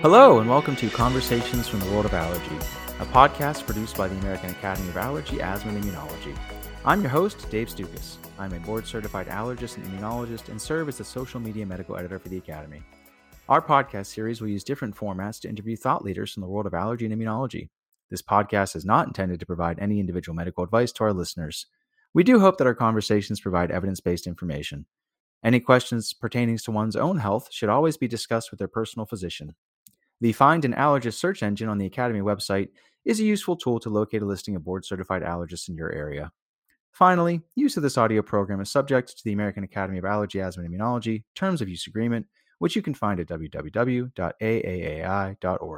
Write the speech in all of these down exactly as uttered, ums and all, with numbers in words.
Hello, and welcome to Conversations from the World of Allergy, a podcast produced by the American Academy of Allergy, Asthma, and Immunology. I'm your host, Dave Stukas. I'm a board-certified allergist and immunologist and serve as the social media medical editor for the Academy. Our podcast series will use different formats to interview thought leaders from the world of allergy and immunology. This podcast is not intended to provide any individual medical advice to our listeners. We do hope that our conversations provide evidence-based information. Any questions pertaining to one's own health should always be discussed with their personal physician. The Find an Allergist search engine on the Academy website is a useful tool to locate a listing of board-certified allergists in your area. Finally, use of this audio program is subject to the American Academy of Allergy, Asthma, and Immunology Terms of Use Agreement, which you can find at w w w dot a a a i dot org.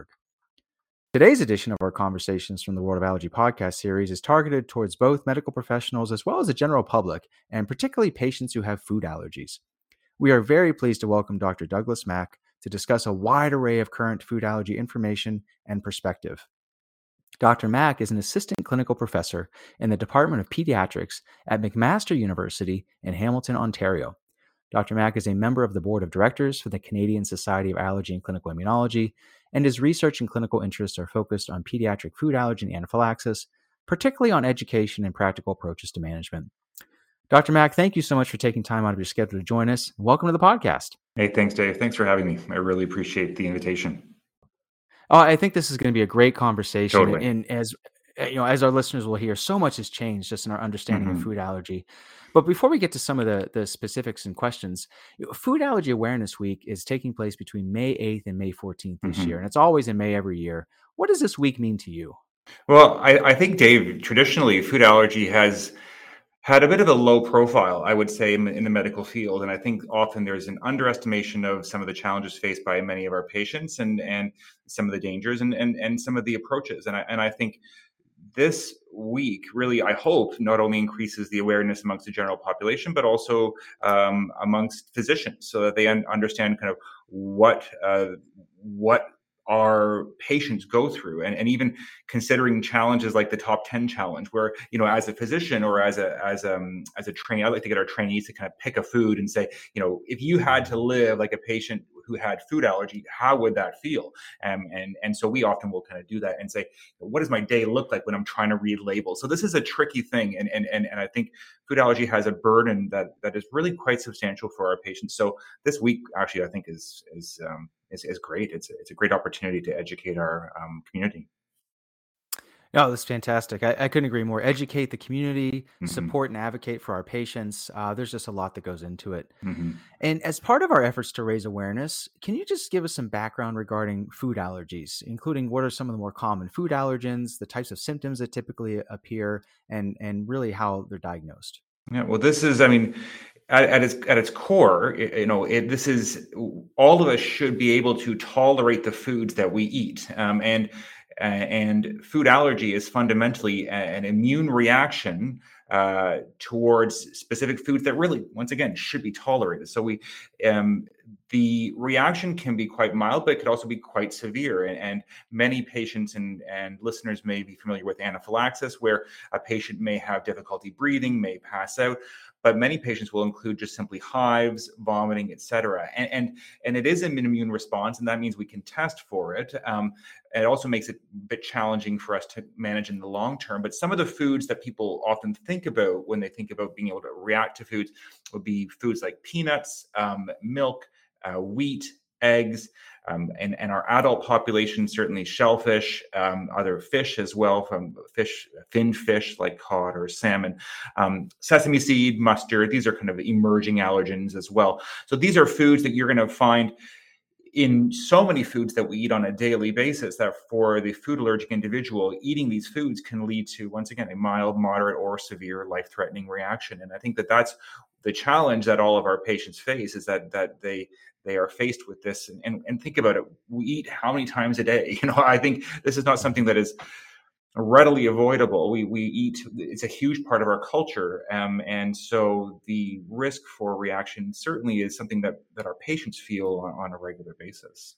Today's edition of our Conversations from the World of Allergy podcast series is targeted towards both medical professionals as well as the general public, and particularly patients who have food allergies. We are very pleased to welcome Doctor Douglas Mack to discuss a wide array of current food allergy information and perspective. Doctor Mack is an assistant clinical professor in the Department of Pediatrics at McMaster University in Hamilton, Ontario. Doctor Mack is a member of the board of directors for the Canadian Society of Allergy and Clinical Immunology, and his research and clinical interests are focused on pediatric food allergy and anaphylaxis, particularly on education and practical approaches to management. Doctor Mack, thank you so much for taking time out of your schedule to join us. Welcome to the podcast. Hey, thanks, Dave. Thanks for having me. I really appreciate the invitation. Uh, I think this is going to be a great conversation. Totally. And as you know, as our listeners will hear, so much has changed just in our understanding Mm-hmm. of food allergy. But before we get to some of the, the specifics and questions, you know, Food Allergy Awareness Week is taking place between May eighth and May fourteenth this Mm-hmm. year. And it's always in May every year. What does this week mean to you? Well, I, I think, Dave, traditionally, food allergy has had a bit of a low profile, I would say, in, in the medical field. And I think often there's an underestimation of some of the challenges faced by many of our patients and and some of the dangers and and, and some of the approaches. And I, and I think this week really, I hope, not only increases the awareness amongst the general population, but also um, amongst physicians so that they un- understand kind of what uh, what our patients go through, and, and even considering challenges like the top ten challenge, where, you know, as a physician or as a as um as a trainee, I like to get our trainees to kind of pick a food and say, you know, if you had to live like a patient who had food allergy, how would that feel? Um, and and so we often will kind of do that and say, what does my day look like when I'm trying to read labels? So this is a tricky thing, and and and, and I think food allergy has a burden that that is really quite substantial for our patients. So this week, actually, I think is is um, is, is great. It's a, it's a great opportunity to educate our um, community. Oh, that's fantastic. I, I couldn't agree more. Educate the community, Mm-hmm. support and advocate for our patients. Uh, there's just a lot that goes into it. Mm-hmm. And as part of our efforts to raise awareness, can you just give us some background regarding food allergies, including what are some of the more common food allergens, the types of symptoms that typically appear, and, and really how they're diagnosed? Yeah, well, this is, I mean, at, at its at its core, it, you know, it, this is all of us should be able to tolerate the foods that we eat, um, and uh, and food allergy is fundamentally a, an immune reaction uh, towards specific foods that really, once again, should be tolerated. So we, um, the reaction can be quite mild, but it could also be quite severe. And, and many patients and, and listeners may be familiar with anaphylaxis, where a patient may have difficulty breathing, may pass out, but many patients will include just simply hives, vomiting, et cetera. And, and, and it is an immune response, and that means we can test for it. Um, it also makes it a bit challenging for us to manage in the long term. But some of the foods that people often think about when they think about being able to react to foods would be foods like peanuts, um, milk, uh, wheat, eggs, um, and, and our adult population, certainly shellfish, um, other fish as well, from fish, finned fish like cod or salmon, um, sesame seed, mustard. These are kind of emerging allergens as well. So these are foods that you're going to find in so many foods that we eat on a daily basis, that for the food allergic individual, eating these foods can lead to, once again, a mild, moderate, or severe life-threatening reaction. And I think that that's the challenge that all of our patients face, is that that they they are faced with this. And, and, and think about it, we eat how many times a day? You know, I think this is not something that is readily avoidable. We we eat, it's a huge part of our culture. Um, and so the risk for reaction certainly is something that, that our patients feel on, on a regular basis.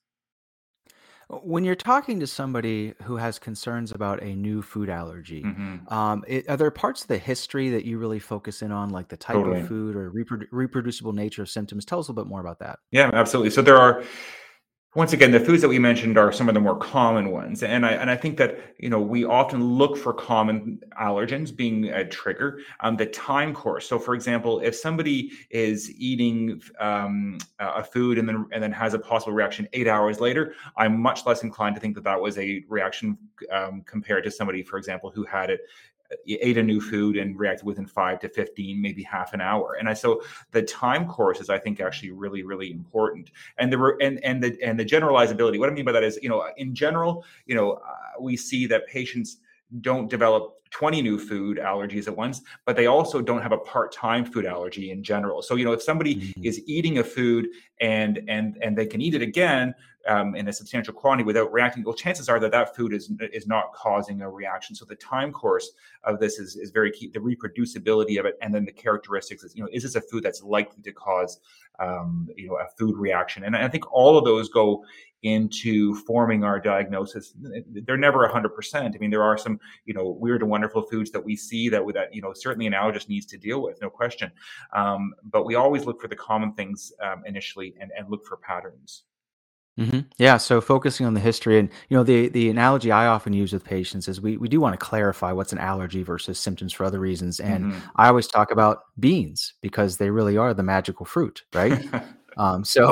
When you're talking to somebody who has concerns about a new food allergy, Mm-hmm. um, it, are there parts of the history that you really focus in on, like the type of Totally. food or reprodu- reproducible nature of symptoms? Tell us a little bit more about that. Yeah, absolutely. So there are Once again, the foods that we mentioned are some of the more common ones, and I and I think that you know we often look for common allergens being a trigger. Um, the time course. So, for example, if somebody is eating um, a food and then and then has a possible reaction eight hours later, I'm much less inclined to think that that was a reaction um, compared to somebody, for example, who had it ate a new food and reacted within five to fifteen, maybe half an hour. And I, so the time course is, I think, actually really, really important. And the and and the and the generalizability. What I mean by that is, you know, in general, you know, uh, we see that patients don't develop twenty new food allergies at once, but they also don't have a part-time food allergy in general. So, you know, if somebody Mhm. is eating a food and and and they can eat it again um, in a substantial quantity without reacting, well, chances are that that food is is not causing a reaction. So the time course of this is is very key. The reproducibility of it, and then the characteristics. Is, you know, is this a food that's likely to cause um, you know a food reaction? And I think all of those go into forming our diagnosis. They're never one hundred percent. I mean, there are some, you know, weird and wonderful foods that we see that with that, you know, certainly an allergist needs to deal with, no question. Um, but we always look for the common things um, initially and, and look for patterns. Hmm. Yeah. So focusing on the history, and you know, the the analogy I often use with patients is we we do want to clarify what's an allergy versus symptoms for other reasons. And Hmm. I always talk about beans because they really are the magical fruit, right? Um, so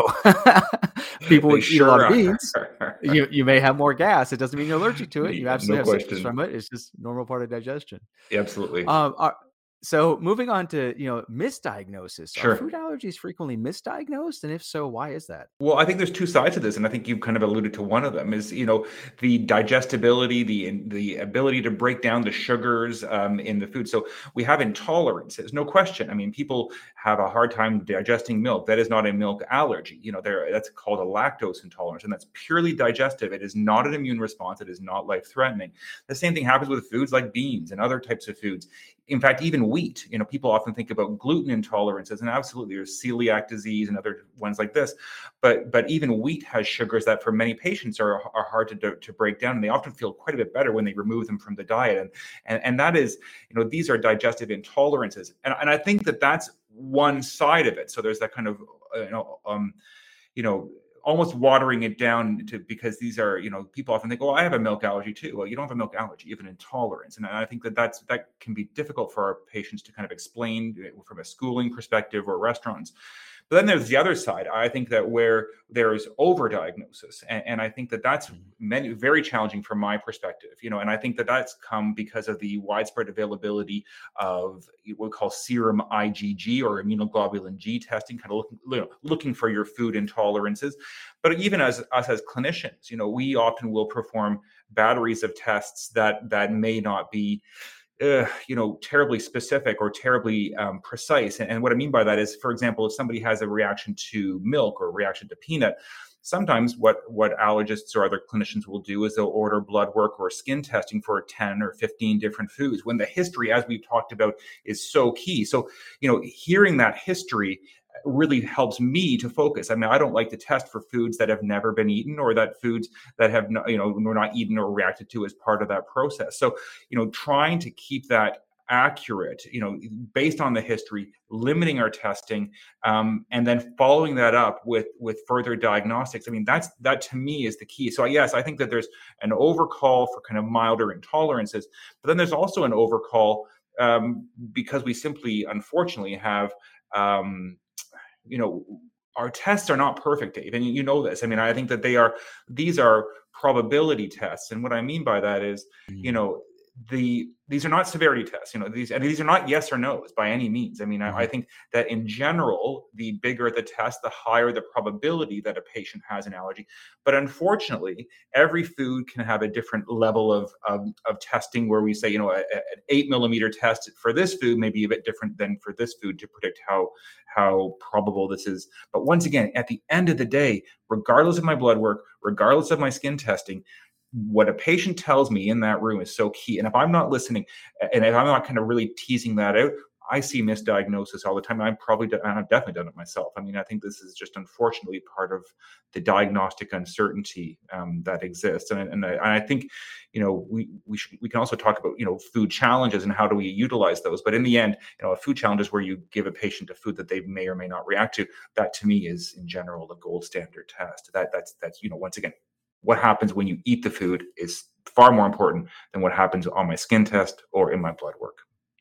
people They would eat a lot sure of beans. are. You you may have more gas. It doesn't mean you're allergic to it. You Yeah, absolutely no have symptoms question. from it. It's just normal part of digestion. Absolutely. Um, are, so moving on to, you know, misdiagnosis. Are food Sure. allergies frequently misdiagnosed? And if so, why is that? Well, I think there's two sides to this, and I think you've kind of alluded to one of them. Is you know the digestibility, the the ability to break down the sugars um, in the food. So we have intolerances, no question. I mean, people have a hard time digesting milk. That is not a milk allergy. You know, there that's called a lactose intolerance, and that's purely digestive. It is not an immune response. It is not life threatening. The same thing happens with foods like beans and other types of foods. In fact, even wheat. You know, people often think about gluten intolerances, and absolutely, there's celiac disease and other ones like this. But but even wheat has sugars that for many patients are are hard to do, to break down, and they often feel quite a bit better when they remove them from the diet. And and and that is, you know, these are digestive intolerances, and and I think that that's one side of it. So there's that kind of uh, you know um you know almost watering it down to, because these are, you know, people often think, oh, I have a milk allergy too. Well, you don't have a milk allergy, you have an intolerance. And I think that that's that can be difficult for our patients to kind of explain from a schooling perspective or restaurants. But then there's the other side. I think that where there is overdiagnosis, and, and I think that that's Mhm. many, very challenging from my perspective. You know, and I think that that's come because of the widespread availability of what we call serum I G G or immunoglobulin G testing, kind of looking, you know, looking for your food intolerances. But even as us as clinicians, you know, we often will perform batteries of tests that that may not be uh, you know, terribly specific or terribly um, precise. And, and what I mean by that is, for example, if somebody has a reaction to milk or a reaction to peanut, sometimes what what allergists or other clinicians will do is they'll order blood work or skin testing for ten or fifteen different foods, when the history, as we've talked about, is so key. So, you know, hearing that history really helps me to focus. I mean, I don't like to test for foods that have never been eaten, or that foods that have not, you know, were not eaten or reacted to as part of that process. So, you know, trying to keep that accurate, you know, based on the history, limiting our testing, um, and then following that up with with further diagnostics. I mean, that's that to me is the key. So yes, I think that there's an overcall for kind of milder intolerances, but then there's also an overcall um, because we simply, unfortunately, have um, you know, our tests are not perfect, Dave, and you know this. I mean, I think that they are, these are probability tests. And what I mean by that is, you Mhm. know, the these are not severity tests, you know, these and these are not yes or no's by any means. I mean, I, I Mhm. think that in general, the bigger the test, the higher the probability that a patient has an allergy. But unfortunately, every food can have a different level of of, of testing, where we say, you know, a, a- an eight millimeter test for this food may be a bit different than for this food to predict how how probable this is. But once again, at the end of the day, regardless of my blood work, regardless of my skin testing, what a patient tells me in that room is so key. And if I'm not listening, and if I'm not kind of really teasing that out, I see misdiagnosis all the time. I'm probably, I've definitely done it myself. I mean, I think this is just unfortunately part of the diagnostic uncertainty um, that exists. And, and, I, and I think, you know, we we should, we can also talk about, you know, food challenges and how do we utilize those. But in the end, you know, a food challenge is where you give a patient a food that they may or may not react to. That to me is in general the gold standard test. That that's that's you know, once again, what happens when you eat the food is far more important than what happens on my skin test or in my blood work.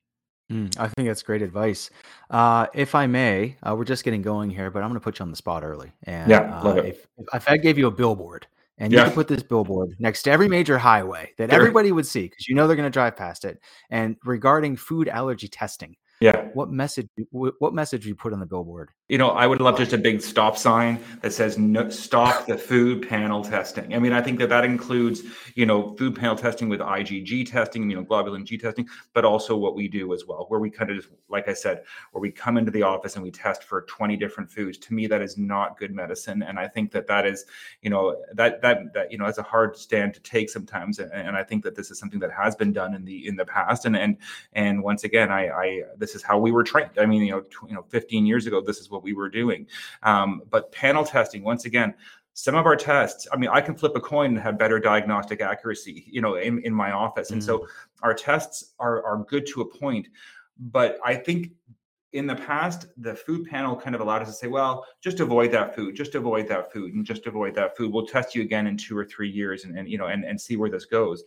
Mm, I think that's great advice. Uh, if I may, uh, we're just getting going here, but I'm going to put you on the spot early. And Yeah, love uh, it. if if I gave you a billboard and you could Yeah, put this billboard next to every major highway that sure. everybody would see, because you know they're going to drive past it, and regarding food allergy testing, Yeah. what message what what message would you put on the billboard? You know, I would love just a big stop sign that says no, stop the food panel testing. I mean, I think that that includes, you know, food panel testing with I G G testing, immunoglobulin G testing, but also what we do as well, where we kind of just, like I said, where we come into the office and we test for twenty different foods. To me, that is not good medicine. And I think that that is, you know, that, that, that, you know, that's a hard stand to take sometimes. And, and I think that this is something that has been done in the, in the past. And, and, and once again, I, I, this is how we were trained. I mean, you know, tw- you know, fifteen years ago, this is what we were doing. Um, but panel testing, once again, some of our tests, I mean, I can flip a coin and have better diagnostic accuracy, you know, in, in my office. And Mm, so our tests are, are good to a point. But I think in the past, the food panel kind of allowed us to say, well, just avoid that food, just avoid that food, and just avoid that food. We'll test you again in two or three years and, and you know, and, and see where this goes.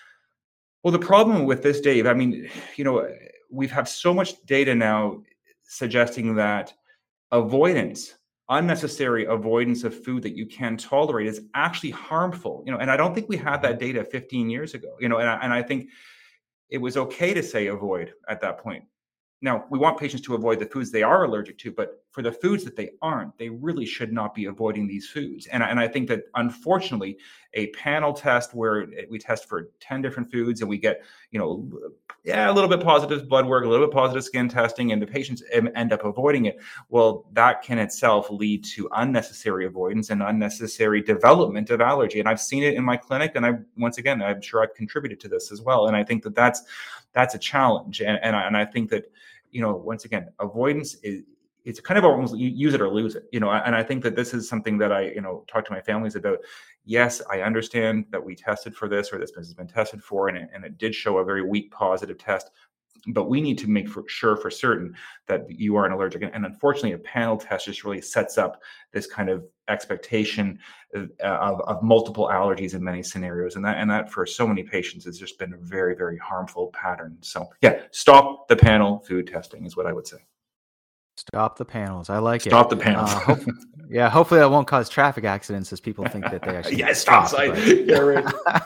Well, the problem with this, Dave, I mean, you know, we've had so much data now suggesting that avoidance, unnecessary avoidance of food that you can tolerate is actually harmful. You know, and I don't think we had mhm. that data fifteen years ago. You know, and I, and I think it was okay to say avoid at that point. Now, we want patients to avoid the foods they are allergic to, but for the foods that they aren't, they really should not be avoiding these foods. And, I- and I think that unfortunately, a panel test where we test for ten different foods and we get, you know, yeah, a little bit positive blood work, a little bit positive skin testing, and the patients em- end up avoiding it. Well, that can itself lead to unnecessary avoidance and unnecessary development of allergy. And I've seen it in my clinic. And I, once again, I'm sure I've contributed to this as well. And I think that that's, that's a challenge. And, and, I, and I think that, you know, once again, avoidance is, it's kind of almost use it or lose it, you know, and I think that this is something that I, you know, talk to my families about. Yes, I understand that we tested for this or this has been tested for, and it, and it did show a very weak positive test, but we need to make for sure for certain that you aren't allergic. And unfortunately, a panel test just really sets up this kind of expectation of, of, of multiple allergies in many scenarios. And that, and that for so many patients has just been a very, very harmful pattern. So yeah, stop the panel food testing is what I would say. Stop the panels. I like it. Stop the panels. Uh, hope, yeah, hopefully that won't cause traffic accidents as people think that they actually Yeah, stop stop. sign. But Yeah, right.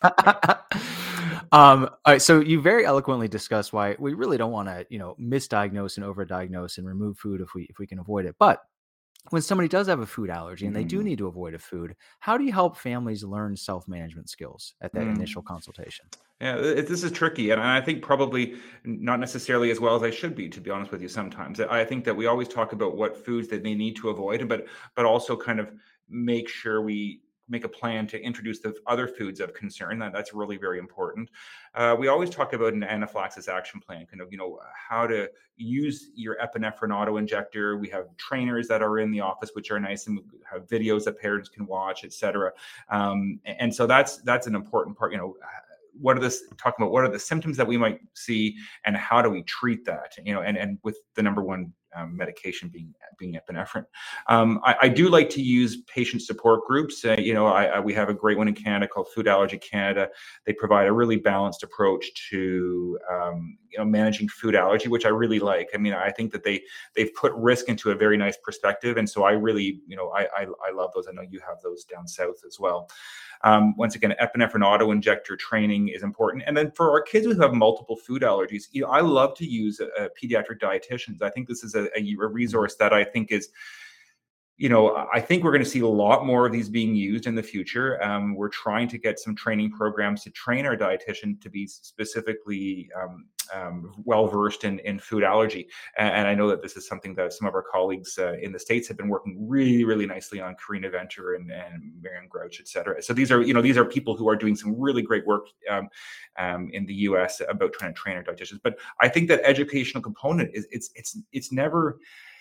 um, all right, so you very eloquently discussed why we really don't want to, you know, misdiagnose and overdiagnose and remove food if we if we can avoid it. But when somebody does have a food allergy and they do Mm, need to avoid a food, how do you help families learn self-management skills at that initial mm. consultation? Yeah, it, this is tricky, and I think probably not necessarily as well as I should be, to be honest with you. Sometimes I think that we always talk about what foods that they need to avoid, but but also kind of make sure we make a plan to introduce the other foods of concern. That that's really very important. Uh, we always talk about an anaphylaxis action plan, kind of you know how to use your epinephrine auto injector. We have trainers that are in the office, which are nice, and have videos that parents can watch, et cetera. Um, and so that's that's an important part. You know what are this talking about what are the symptoms that we might see and how do we treat that, you know and and with the number one um, medication being being epinephrine. um, I, I do like to use patient support groups. uh, you know I, I we have a great one in Canada called Food Allergy Canada. They provide a really balanced approach to um, you know managing food allergy, which I really like. I mean, I think that they they've put risk into a very nice perspective, and so I really you know I I, I love those. I know you have those down south as well. Um, once again, epinephrine auto injector training is important. And then for our kids who have multiple food allergies, you know, I love to use uh, pediatric dietitians. I think this is a, a, a resource that I think is you know, I think we're going to see a lot more of these being used in the future. Um, we're trying to get some training programs to train our dietitian to be specifically um, um, well versed in, in food allergy. And, and I know that this is something that some of our colleagues uh, in the States have been working really, really nicely on. Karina Venter and, and Marion Grouch, et cetera. So these are, you know, these are people who are doing some really great work um, um, in the U S about trying to train our dietitians. But I think that educational component is it's it's it's never.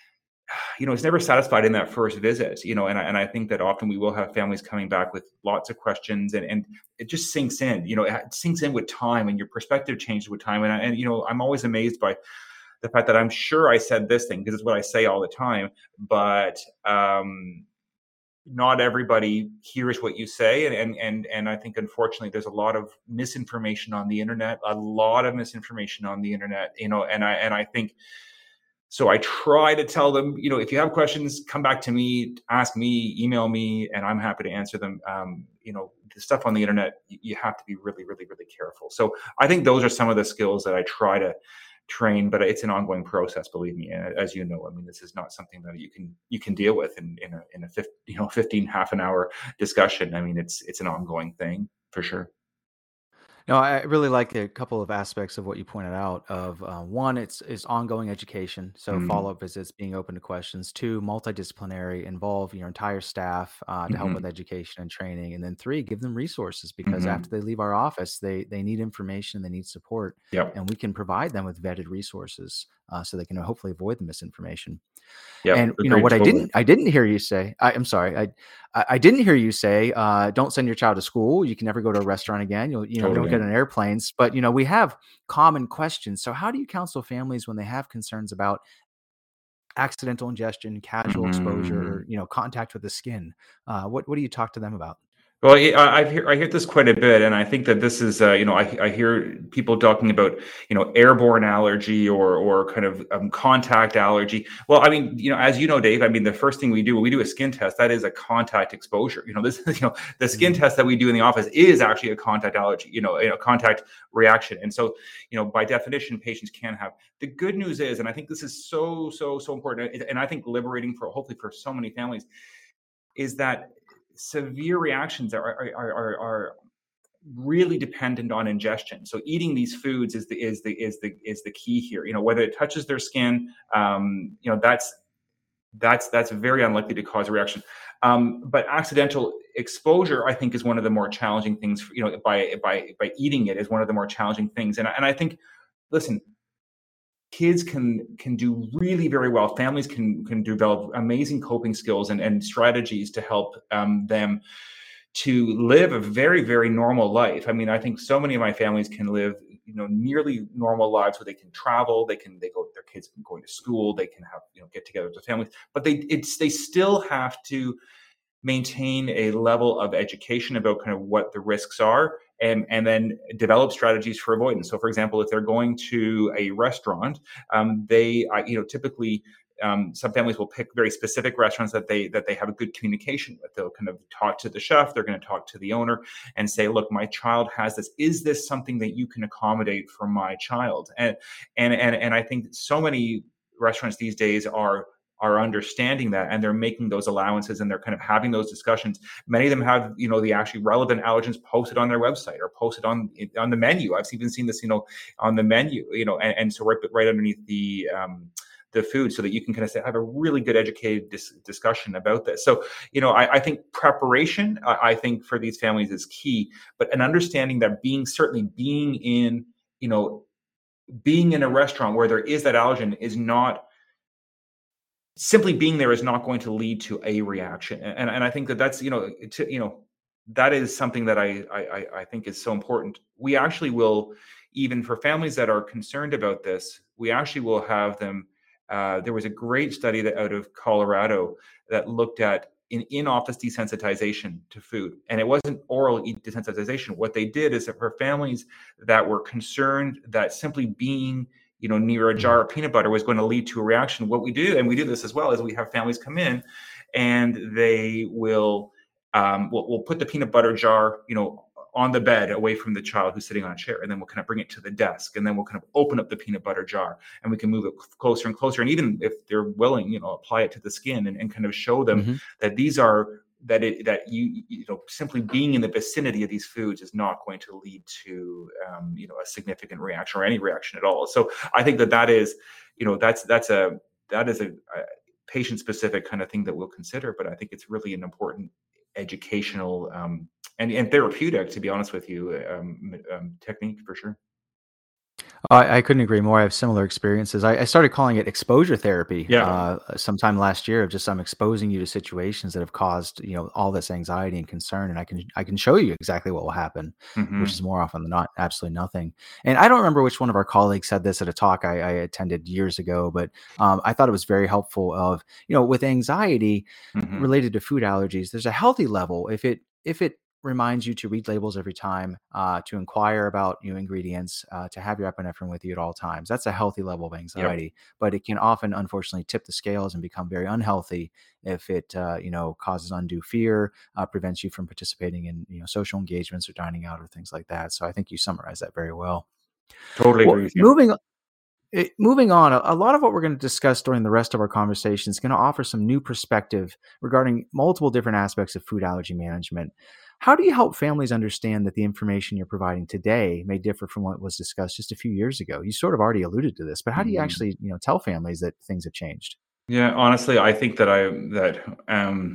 You know, it's never satisfied in that first visit, you know, and I, and I think that often we will have families coming back with lots of questions, and, and it just sinks in, you know, it sinks in with time, and your perspective changes with time. And, I, and, you know, I'm always amazed by the fact that I'm sure I said this thing because it's what I say all the time, but um, not everybody hears what you say. And, and, and, and I think, unfortunately, there's a lot of misinformation on the internet, a lot of misinformation on the internet, you know, and I, and I think, so I try to tell them, you know, if you have questions, come back to me, ask me, email me, and I'm happy to answer them. Um, you know, the stuff on the internet, you have to be really, really, really careful. So I think those are some of the skills that I try to train, but it's an ongoing process, believe me. And as you know, I mean, this is not something that you can you can deal with in in a in a fifteen, you know, fifteen half an hour discussion. I mean, it's it's an ongoing thing for sure. No, I really like a couple of aspects of what you pointed out. Of uh, one, it's is ongoing education, so Mm-hmm. follow up visits, being open to questions. Two, multidisciplinary, involve your entire staff uh, to help Mm-hmm. with education and training. And then three, give them resources because Mm-hmm. after they leave our office, they they need information, they need support, Yep. and we can provide them with vetted resources uh, so they can hopefully avoid the misinformation. Yep. And you know Agreed. what I Totally. didn't I didn't hear you say. I, I'm sorry. I I I didn't hear you say. Uh, don't send your child to school. You can never go to a restaurant again. You'll you know you don't Totally. get on airplanes. But you know we have common questions. So how do you counsel families when they have concerns about accidental ingestion, casual exposure, Mm-hmm. or you know contact with the skin? Uh, what what do you talk to them about? Well, yeah, I, I've hear, I hear this quite a bit, and I think that this is, uh, you know, I, I hear people talking about, you know, airborne allergy or or kind of um, contact allergy. Well, I mean, you know, as you know, Dave, I mean, the first thing we do when we do a skin test, that is a contact exposure. You know, this, you know, the skin Mhm. test that we do in the office is actually a contact allergy. You know, a contact reaction, and so, you know, by definition, patients can have. The good news is, and I think this is so so so important, and I think liberating for hopefully for so many families, is that severe reactions are are, are, are really dependent on ingestion. So eating these foods is the is the is the is the key here. You know, whether it touches their skin, um, you know, that's that's that's very unlikely to cause a reaction. Um, but accidental exposure, I think, is one of the more challenging things. For, you know, by by by eating it is one of the more challenging things. And and I think, listen, kids can can do really very well. Families can can develop amazing coping skills and, and strategies to help um, them to live a very very normal life. I mean, I think so many of my families can live, you know, nearly normal lives where they can travel, they can they go their kids can go to school, they can have, you know, get together with families, but they it's they still have to maintain a level of education about kind of what the risks are, and and then develop strategies for avoidance. So for example, if they're going to a restaurant, um, they uh, you know typically um, some families will pick very specific restaurants that they that they have a good communication with. They'll kind of talk to the chef, they're going to talk to the owner and say, look, my child has this, is this something that you can accommodate for my child? And and and, and I think so many restaurants these days are are understanding that, and they're making those allowances, and they're kind of having those discussions. Many of them have, you know, the actually relevant allergens posted on their website or posted on on the menu. I've even seen this, you know, on the menu, you know, and, and so right right underneath the um, the food, so that you can kind of say, have a really good educated dis- discussion about this. So, you know, I, I think preparation, I, I think for these families is key, but an understanding that being certainly being in, you know, being in a restaurant where there is that allergen is not simply being there is not going to lead to a reaction. And, and I think that that's, you know, to, you know, that is something that I, I, I think is so important. We actually will, even for families that are concerned about this, we actually will have them. Uh, there was a great study that out of Colorado that looked at in in-office desensitization to food, and it wasn't oral desensitization. What they did is that for families that were concerned that simply being, you know, near a jar Mhm. of peanut butter was going to lead to a reaction, what we do, and we do this as well, is we have families come in and they will um, we'll, we'll put the peanut butter jar, you know, on the bed away from the child who's sitting on a chair, and then we'll kind of bring it to the desk, and then we'll kind of open up the peanut butter jar, and we can move it closer and closer, and even if they're willing, you know, apply it to the skin, and, and kind of show them Mm-hmm. that these are that it that you you know simply being in the vicinity of these foods is not going to lead to um, you know a significant reaction or any reaction at all. So I think that that is you know that's that's a that is a, a patient specific kind of thing that we'll consider, but I think it's really an important educational um, and, and therapeutic, to be honest with you, um, um, technique for sure. I, I couldn't agree more. I have similar experiences. I, I started calling it exposure therapy Yeah. uh, sometime last year. Of just I'm exposing you to situations that have caused you know all this anxiety and concern, and I can I can show you exactly what will happen, Mm-hmm. which is more often than not absolutely nothing. And I don't remember which one of our colleagues said this at a talk I, I attended years ago, but um, I thought it was very helpful. Of you know with anxiety Mm-hmm. related to food allergies, there's a healthy level if it if it reminds you to read labels every time, uh, to inquire about new ingredients, uh, to have your epinephrine with you at all times. That's a healthy level of Yep. anxiety, but it can often, unfortunately, tip the scales and become very unhealthy if it, uh, you know, causes undue fear, uh, prevents you from participating in, you know, social engagements or dining out or things like that. So I think you summarized that very well. Totally Well, agree with you. moving it, moving on, a, a lot of what we're going to discuss during the rest of our conversation is going to offer some new perspective regarding multiple different aspects of food allergy management. How do you help families understand that the information you're providing today may differ from what was discussed just a few years ago? You sort of already alluded to this, but how do you Mm. actually, you know, tell families that things have changed? Yeah, honestly, I think that I that um,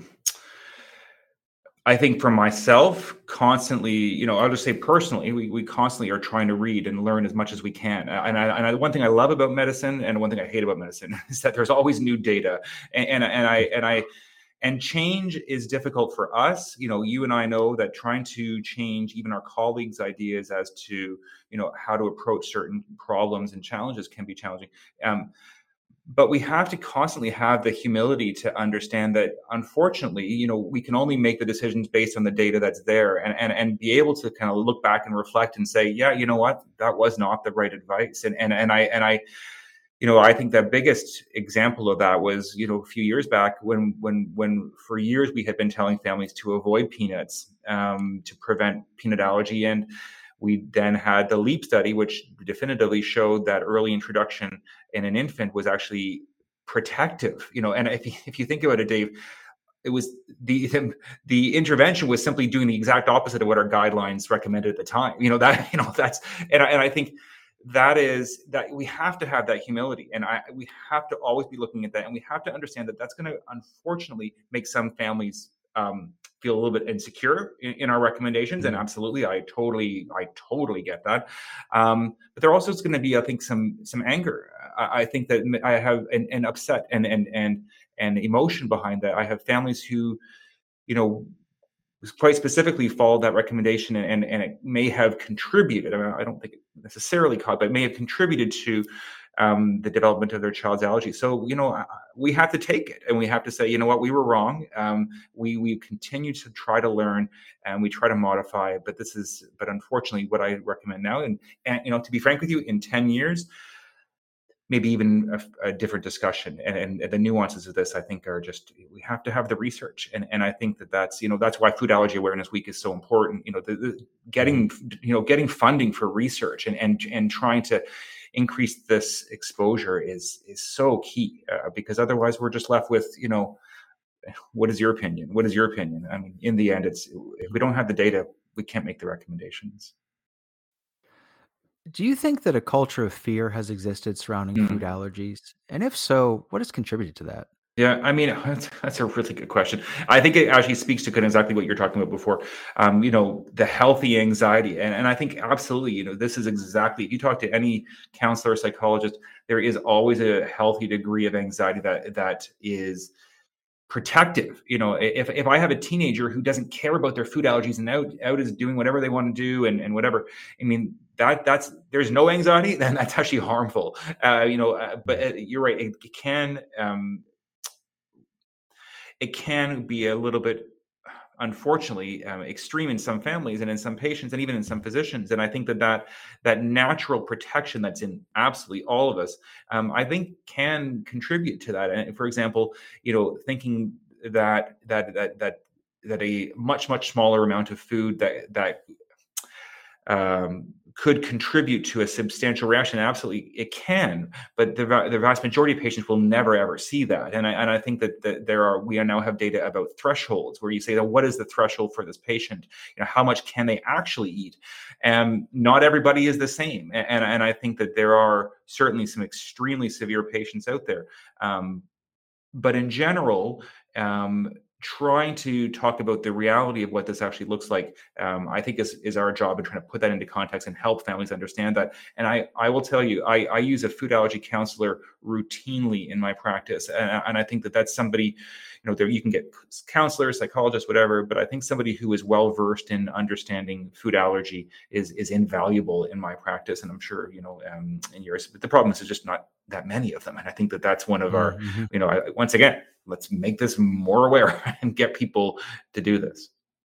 I think for myself, constantly, you know, I'll just say personally, we, we constantly are trying to read and learn as much as we can. And I, and I, one thing I love about medicine, and one thing I hate about medicine, is that there's always new data, and, and and I and I and change is difficult for us. You know, you and I know that trying to change even our colleagues' ideas as to you know how to approach certain problems and challenges can be challenging. Um, but we have to constantly have the humility to understand that unfortunately you know we can only make the decisions based on the data that's there, and and, and be able to kind of look back and reflect and say, yeah, you know what, that was not the right advice. And and and i and i you know I think the biggest example of that was you know a few years back when when when for years we had been telling families to avoid peanuts, um, to prevent peanut allergy. And we then had the LEAP study, which definitively showed that early introduction in an infant was actually protective. You know, and if you, if you think about it, Dave, it was the the intervention was simply doing the exact opposite of what our guidelines recommended at the time. You know that you know that's and I, and I think that is that we have to have that humility, and I we have to always be looking at that, and we have to understand that that's going to unfortunately make some families um, feel a little bit insecure in, in our recommendations. And Mhm. absolutely, I totally I totally get that. Um, but there also is going to be, I think, some some anger. I, I think that I have an, an upset and and and and emotion behind that. I have families who, you know, quite specifically followed that recommendation, and, and, and it may have contributed. I mean, I don't think it necessarily caused, but it may have contributed to um, the development of their child's allergy. So, you know, we have to take it, and we have to say, you know what, we were wrong. Um, we we continue to try to learn, and we try to modify it. But this is, but unfortunately, what I recommend now, and, and you know, to be frank with you, in ten years, maybe even a, a different discussion. And, and the nuances of this, I think, are just, we have to have the research. And and I think that that's, you know, that's why Food Allergy Awareness Week is so important. You know, the, the getting, you know, getting funding for research and, and, and trying to increase this exposure is, is so key, uh, because otherwise we're just left with, you know, what is your opinion? What is your opinion? I mean, in the end, it's, if we don't have the data, we can't make the recommendations. Do you think that a culture of fear has existed surrounding food Mm. allergies? And if so, what has contributed to that? Yeah, I mean, that's, that's a really good question. I think it actually speaks to kind of exactly what you're talking about before. Um, you know, the healthy anxiety. And, and I think absolutely, you know, this is exactly, if you talk to any counselor or psychologist, there is always a healthy degree of anxiety that that is protective. You know, if if I have a teenager who doesn't care about their food allergies and out out is doing whatever they want to do, and, and whatever, I mean, that that's there's no anxiety, then that's actually harmful. Uh, you know, uh, but uh, you're right. It, it can um, it can be a little bit, unfortunately, um, extreme in some families and in some patients and even in some physicians. And I think that that, that natural protection that's in absolutely all of us, um, I think, can contribute to that. And for example, you know, thinking that that that that that a much much smaller amount of food that that um, could contribute to a substantial reaction. Absolutely, it can, but the, the vast majority of patients will never ever see that. And I, and I think that, that there are, we now have data about thresholds where you say that what is the threshold for this patient? You know, how much can they actually eat? And not everybody is the same. And, and I think that there are certainly some extremely severe patients out there. Um, but in general, um, trying to talk about the reality of what this actually looks like, um, I think is, is our job, and trying to put that into context and help families understand that. And I, I will tell you, I, I use a food allergy counselor routinely in my practice. And, and I think that that's somebody, you know, there you can get counselors, psychologists, whatever, but I think somebody who is well-versed in understanding food allergy is, is invaluable in my practice. And I'm sure, you know, um, in yours, but the problem is there's just not that many of them. And I think that that's one of our, Mm-hmm. you know, I, once again, let's make this more aware and get people to do this.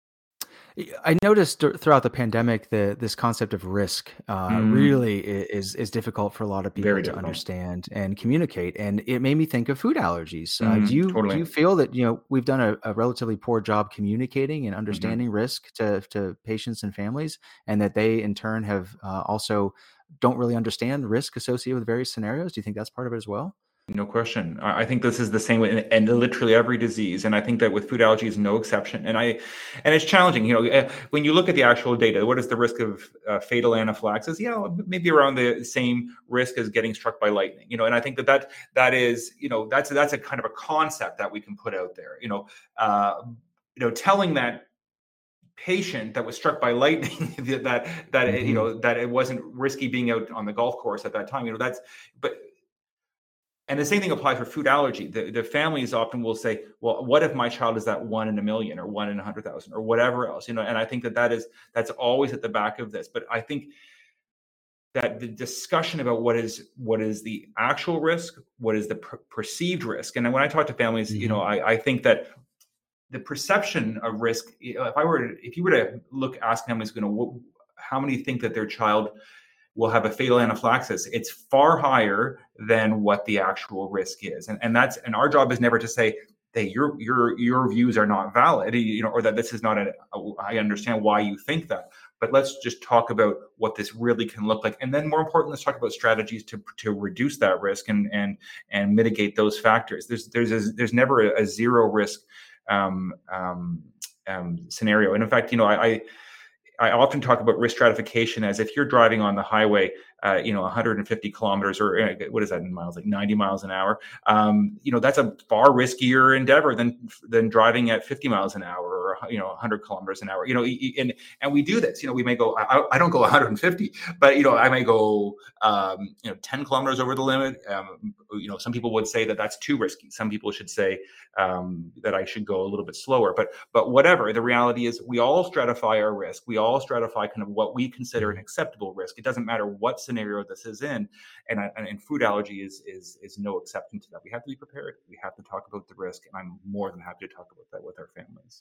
I noticed throughout the pandemic that this concept of risk uh, Mm, really i- is is difficult for a lot of people very to difficult. understand and communicate, and it made me think of food allergies. Uh, do Mm, you do totally. you feel that you know we've done a, a relatively poor job communicating and Mhm. understanding risk to to patients and families, and that they in turn have uh, also don't really understand risk associated with various scenarios? Do you think that's part of it as well? No question. I I think this is the same way in, in literally every disease, and I think that with food allergy is no exception. And I, and it's challenging. You know, eh, when you look at the actual data, what is the risk of uh, fatal anaphylaxis? You know, maybe around the same risk as getting struck by lightning. You know, and I think that that that is, you know, that's that's a kind of a concept that we can put out there. You know, uh, you know, telling that patient that was struck by lightning that that you Hmm. know that it wasn't risky being out on the golf course at that time. You know, that's but. And the same thing applies for food allergy. The, the families often will say, well, what if my child is that one in a million or one in a hundred thousand or whatever else, you know? And I think that that is, that's always at the back of this. But I think that the discussion about what is, what is the actual risk, what is the per- perceived risk. And when I talk to families, you Hmm. know, I, I think that the perception of risk, you know, if I were to, if you were to look, ask families, you know, what, how many think that their child will have a fatal anaphylaxis, it's far higher than what the actual risk is. And, and that's, and our job is never to say, hey, your your your views are not valid, you know, or that this is not a, a I understand why you think that. But let's just talk about what this really can look like. And then more important, let's talk about strategies to to reduce that risk and and and mitigate those factors. There's there's a, there's never a, a zero risk um, um, um, scenario. And in fact, you know, I, I I often talk about risk stratification as if you're driving on the highway, uh, you know, one hundred fifty kilometers, or uh, what is that in miles, like ninety miles an hour. Um, you know, that's a far riskier endeavor than than driving at fifty miles an hour, or you know, one hundred kilometers an hour. You know, and and we do this. You know, we may go. I, I don't go one hundred fifty, but you know, I may go, um, you know, ten kilometers over the limit. Um, you know, some people would say that that's too risky. Some people should say um, that I should go a little bit slower. But but whatever. The reality is, we all stratify our risk. We all stratify kind of what we consider an acceptable risk. It doesn't matter what scenario this is in, and, and, and food allergy is is is no exception to that. We have to be prepared. We have to talk about the risk, and I'm more than happy to talk about that with our families.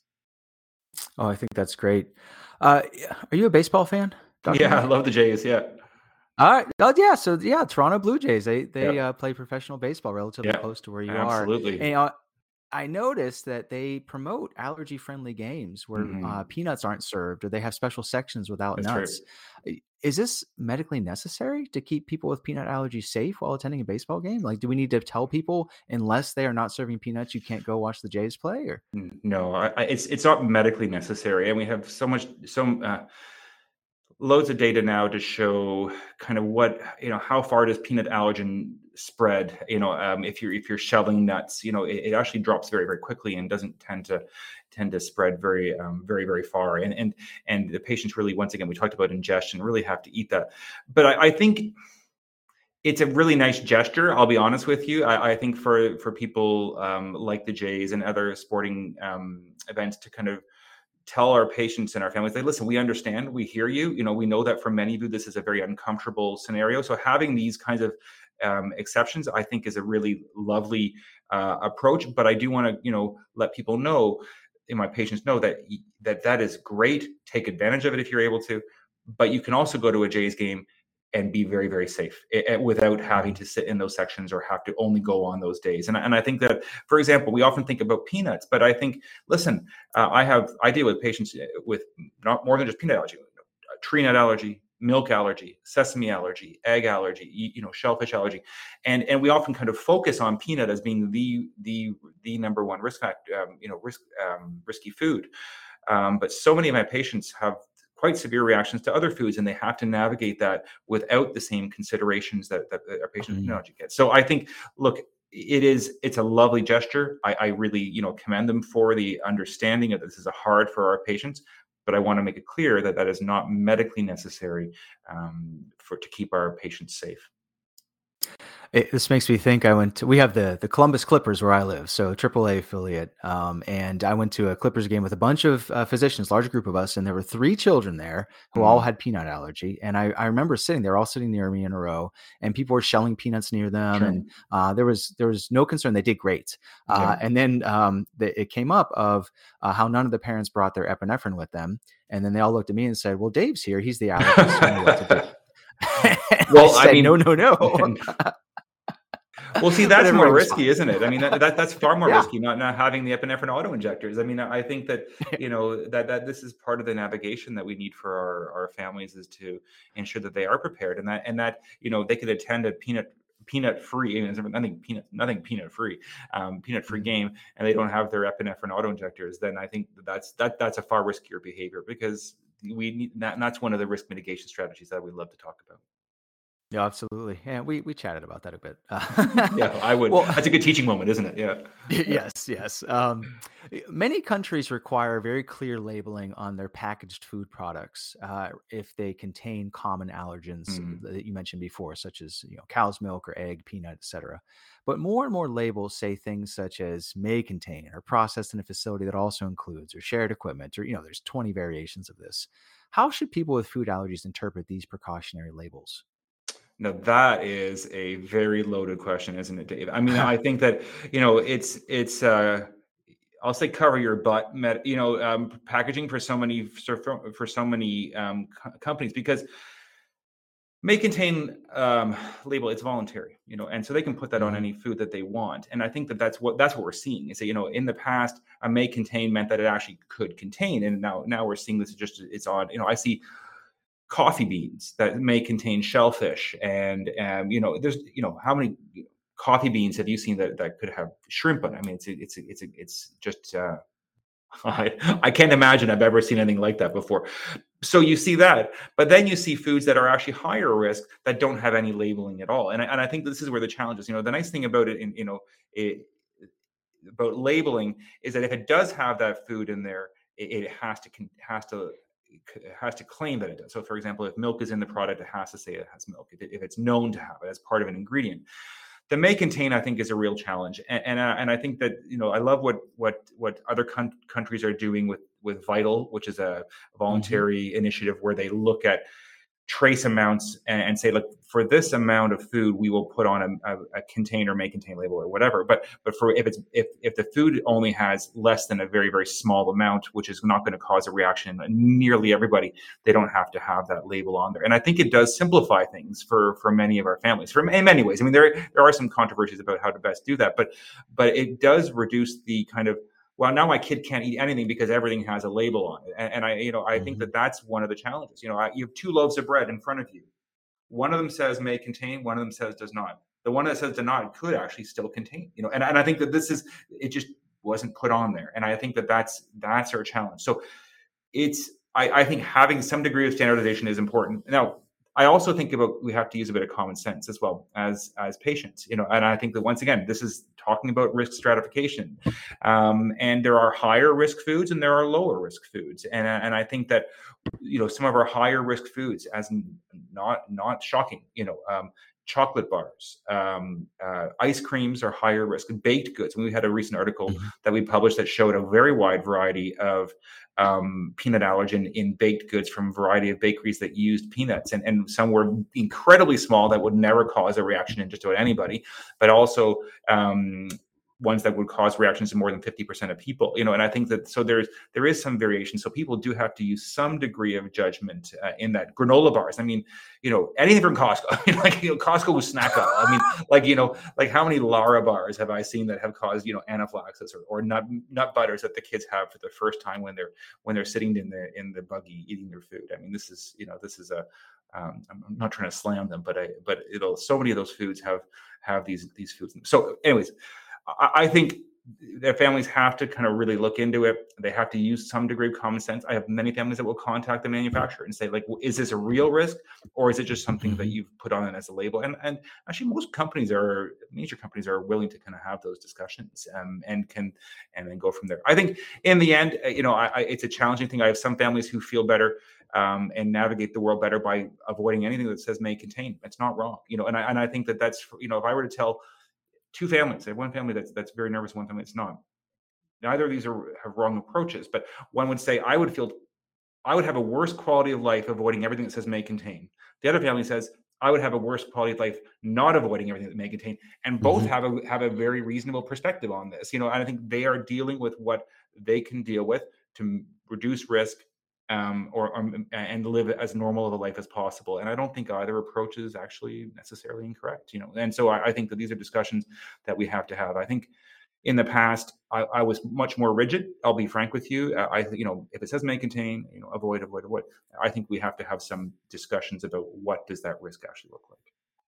Oh, I think that's great. Uh, are you a baseball fan, doctor Yeah, I Mike? love the Jays. Yeah, All right. Oh, yeah. So yeah, Toronto Blue Jays. They they yeah, uh, play professional baseball relatively yeah, close to where you are, absolutely. and uh, I noticed that they promote allergy-friendly games where uh, Hmm. peanuts aren't served, or they have special sections without That's right. nuts. I- Is this medically necessary to keep people with peanut allergies safe while attending a baseball game? Like, do we need to tell people unless they are not serving peanuts, you can't go watch the Jays play? Or N- No, I, I, it's it's not medically necessary, and we have so much so uh, loads of data now to show kind of what, you know, how far does peanut allergen spread. You know, um, if you're if you're shelling nuts, you know, it, it actually drops very very quickly and doesn't tend to tend to spread very um, very very far. And and and the patients really, once again, we talked about ingestion, really have to eat that. But I, I think it's a really nice gesture. I'll be honest with you. I, I think for for people um, like the Jays and other sporting um, events to kind of tell our patients and our families, they listen, we understand, we hear you. You know, we know that for many of you, this is a very uncomfortable scenario. So having these kinds of um, exceptions, I think, is a really lovely uh, approach. But I do want to, you know, let people know, and my patients know that that that is great. Take advantage of it if you're able to. But you can also go to a Jays game and be very, very safe eh, without having Mhm. to sit in those sections or have to only go on those days. And, and I think that, for example, we often think about peanuts, but I think, listen, uh, I have I deal with patients with not more than just peanut allergy, tree nut allergy, milk allergy, sesame allergy, egg allergy, you know, shellfish allergy, and and we often kind of focus on peanut as being the the the number one risk factor, um, you know, risk um, risky food. Um, but so many of my patients have quite severe reactions to other foods, and they have to navigate that without the same considerations that, that our patients with peanut allergy get. So I think, look, it is it's a lovely gesture. I, I really, you know, commend them for the understanding of this is a hard for our patients. But I want to make it clear that that is not medically necessary um, for to keep our patients safe. It, this makes me think I went to, we have the, the Columbus Clippers where I live, so triple A affiliate. Um, and I went to a Clippers game with a bunch of uh, physicians, large group of us, and there were three children there who mm. all had peanut allergy. And I, I remember sitting there, all sitting near me in a row, and people were shelling peanuts near them. Sure. And uh, there was there was no concern. They did great. Uh, yeah. And then um, the, it came up of uh, how none of the parents brought their epinephrine with them. And then they all looked at me and said, well, Dave's here. He's the allergist. Tell me what to do. Well, I, said, I mean, no, no, no. Well, see, that's more risky, isn't it? I mean, that, that that's far more yeah. risky, not not having the epinephrine auto injectors. I mean, I think that, you know, that that this is part of the navigation that we need for our, our families is to ensure that they are prepared, and that and that you know they could attend a peanut peanut free, I mean, nothing peanut nothing peanut free, um, peanut free game, and they don't have their epinephrine auto injectors. Then I think that that's that that's a far riskier behavior, because we need that. And that's one of the risk mitigation strategies that we love to talk about. Yeah, absolutely. Yeah, we we chatted about that a bit. Yeah, I would. Well, that's a good teaching moment, isn't it? Yeah. Yes, yes. Um, many countries require very clear labeling on their packaged food products uh, if they contain common allergens mm. that you mentioned before, such as you know cow's milk or egg, peanut, et cetera. But more and more labels say things such as may contain or processed in a facility that also includes or shared equipment, or you know, there's twenty variations of this. How should people with food allergies interpret these precautionary labels? Now, that is a very loaded question, isn't it, Dave? I mean, I think that, you know, it's, it's, uh, I'll say cover your butt, med, you know, um, packaging for so many, for, for so many um, co- companies, because may contain um, label, it's voluntary, you know, and so they can put that on any food that they want. And I think that that's what, that's what we're seeing is that, you know, in the past, a may contain meant that it actually could contain. And now, now we're seeing this just, it's on, you know, I see coffee beans that may contain shellfish, and um, you know, there's, you know, how many coffee beans have you seen that, that could have shrimp on it? I mean, it's it's it's it's just uh, I I can't imagine I've ever seen anything like that before. So you see that, but then you see foods that are actually higher risk that don't have any labeling at all, and I, and I think this is where the challenge is. You know, the nice thing about it, in you know, it, about labeling is that if it does have that food in there, it, it has to has to. has to claim that it does. So for example, if milk is in the product, it has to say it has milk if, it, if it's known to have it as part of an ingredient. The may contain, I think, is a real challenge, and and, uh, and I think that, you know, I love what what what other con- countries are doing with with Vital, which is a voluntary mm-hmm. initiative where they look at trace amounts and, and say, look, for this amount of food, we will put on a, a, a container, may contain label or whatever. But but for if it's if if the food only has less than a very, very small amount, which is not going to cause a reaction in nearly everybody, they don't have to have that label on there. And I think it does simplify things for for many of our families, for in many ways. I mean, there there are some controversies about how to best do that, but but it does reduce the kind of, well, now my kid can't eat anything because everything has a label on it. And, and I, you know, I mm-hmm. think that that's one of the challenges. You know, I, you have two loaves of bread in front of you. One of them says may contain, one of them says does not. The one that says does not could actually still contain, you know, and, and I think that this is, it just wasn't put on there. And I think that that's, that's our challenge. So it's, I, I think having some degree of standardization is important. Now, I also think about, we have to use a bit of common sense as well as as patients, you know, and I think that once again, this is talking about risk stratification, um, and there are higher risk foods and there are lower risk foods, and and I think that, you know, some of our higher risk foods, as not not shocking, you know, um, chocolate bars, um, uh, ice creams are higher risk, baked goods. And we had a recent article mm-hmm. that we published that showed a very wide variety of um, peanut allergen in baked goods from a variety of bakeries that used peanuts. And, and some were incredibly small that would never cause a reaction in just about anybody, but also um, ones that would cause reactions in more than fifty percent of people, you know, and I think that, so there's, there is some variation. So people do have to use some degree of judgment uh, in that. Granola bars, I mean, you know, anything from Costco, I mean, like, you know, Costco was snack aisle. I mean, like, you know, like how many Lara bars have I seen that have caused, you know, anaphylaxis, or, or nut, nut butters that the kids have for the first time when they're, when they're sitting in the, in the buggy eating their food. I mean, this is, you know, this is a, um, I'm not trying to slam them, but I, but it'll, so many of those foods have, have these, these foods. So anyways, I, I think their families have to kind of really look into it. They have to use some degree of common sense. I have many families that will contact the manufacturer and say, like, well, is this a real risk, or is it just something mm-hmm. that you've put on it as a label? And and actually, most companies are, major companies are willing to kind of have those discussions um, and can, and then go from there. I think in the end, you know, I, I, it's a challenging thing. I have some families who feel better um, and navigate the world better by avoiding anything that says may contain. It's not wrong, you know, and I, and I think that that's, you know, if I were to tell two families, I have one family that's that's very nervous, one family that's not. Neither of these are have wrong approaches, but one would say, I would feel, I would have a worse quality of life avoiding everything that says may contain. The other family says, I would have a worse quality of life not avoiding everything that may contain. And both mm-hmm. have a have a very reasonable perspective on this. You know, and I think they are dealing with what they can deal with to reduce risk um, or, or and live as normal of a life as possible. And I don't think either approach is actually necessarily incorrect. You know, and so I, I think that these are discussions that we have to have. I think in the past, I, I was much more rigid. I'll be frank with you. I, I, you know, if it says may contain, you know, avoid, avoid, avoid. I think we have to have some discussions about what does that risk actually look like.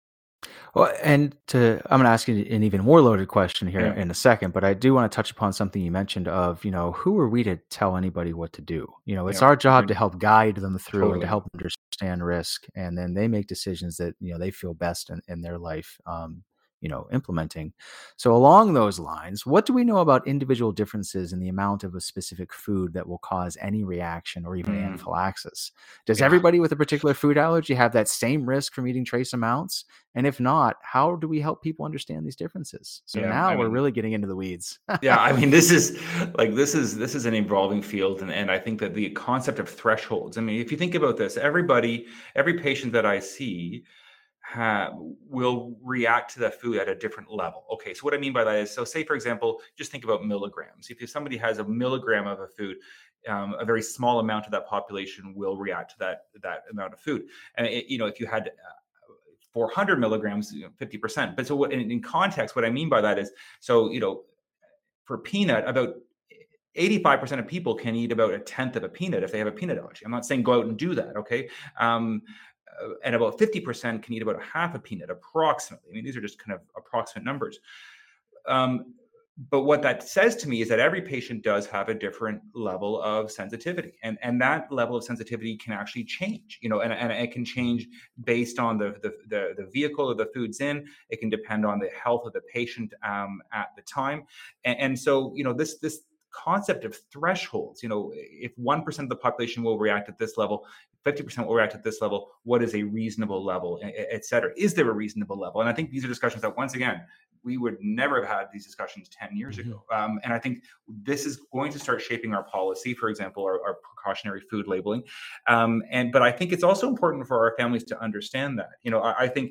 Well, and to, I'm going to ask you an even more loaded question here Yeah. in a second, but I do want to touch upon something you mentioned of, you know, who are we to tell anybody what to do? You know, it's Yeah. our job to help guide them through Totally. and to help understand risk, and then they make decisions that, you know, they feel best in, in their life, um, you know, implementing. So along those lines, what do we know about individual differences in the amount of a specific food that will cause any reaction or even mm. anaphylaxis? Does yeah. everybody with a particular food allergy have that same risk from eating trace amounts? And if not, how do we help people understand these differences? So yeah, now I we're mean, really getting into the weeds. yeah, I mean, this is like, this is, this is an evolving field. And, and I think that the concept of thresholds, I mean, if you think about this, everybody, every patient that I see have, will react to the food at a different level. Okay, so what I mean by that is, so say, for example, just think about milligrams. If somebody has a milligram of a food, um, a very small amount of that population will react to that, that amount of food. And, it, you know, if you had uh, four hundred milligrams, you know, fifty percent. But so what, in, in context, what I mean by that is, so, you know, for peanut, about eighty-five percent of people can eat about a tenth of a peanut if they have a peanut allergy. I'm not saying go out and do that, okay? Um, uh, and about fifty percent can eat about a half a peanut, approximately. I mean, these are just kind of approximate numbers. Um, but what that says to me is that every patient does have a different level of sensitivity, and and that level of sensitivity can actually change, you know, and, and it can change based on the, the the the vehicle of the food's in. It can depend on the health of the patient um, at the time, and, and so, you know, this this concept of thresholds, you know, if one percent of the population will react at this level, fifty percent will react at this level, what is a reasonable level, et cetera? Is there a reasonable level? And I think these are discussions that, once again, we would never have had these discussions ten years mm-hmm. ago. Um, and I think this is going to start shaping our policy, for example, our, our precautionary food labeling. Um, and but I think it's also important for our families to understand that. You know, I, I think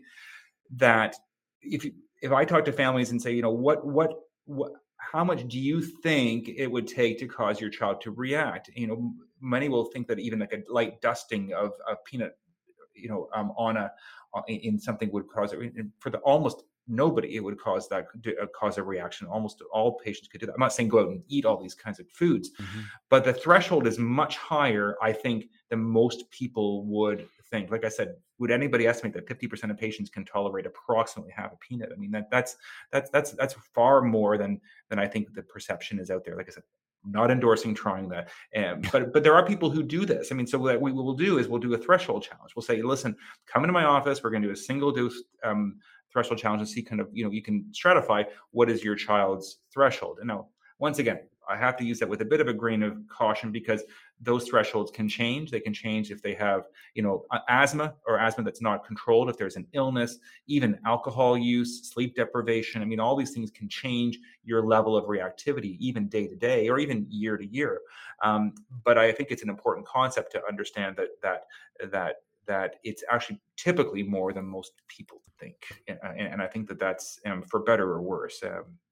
that if you, if I talk to families and say, you know, what what what how much do you think it would take to cause your child to react? You know, many will think that even like a light dusting of, of peanut, you know, um, on a in something would cause it. For the almost nobody, it would cause that uh, cause a reaction. Almost all patients could do that. I'm not saying go out and eat all these kinds of foods, mm-hmm. but the threshold is much higher, I think, than most people would think. Like I said, would anybody estimate that fifty percent of patients can tolerate approximately half a peanut? I mean, that that's that's that's that's far more than than I think the perception is out there. Like I said, not endorsing trying that, um, but but there are people who do this. I mean, so what we will do is we'll do a threshold challenge. We'll say, listen, come into my office. We're going to do a single dose um, threshold challenge and see kind of, you know, you can stratify what is your child's threshold. And now, once again, I have to use that with a bit of a grain of caution, because those thresholds can change. They can change if they have, you know, asthma or asthma that's not controlled, if there's an illness, even alcohol use, sleep deprivation. I mean, all these things can change your level of reactivity, even day to day or even year to year. Um, but I think it's an important concept to understand that that that that it's actually typically more than most people think, and, and I think that that's um, for better or worse. Um,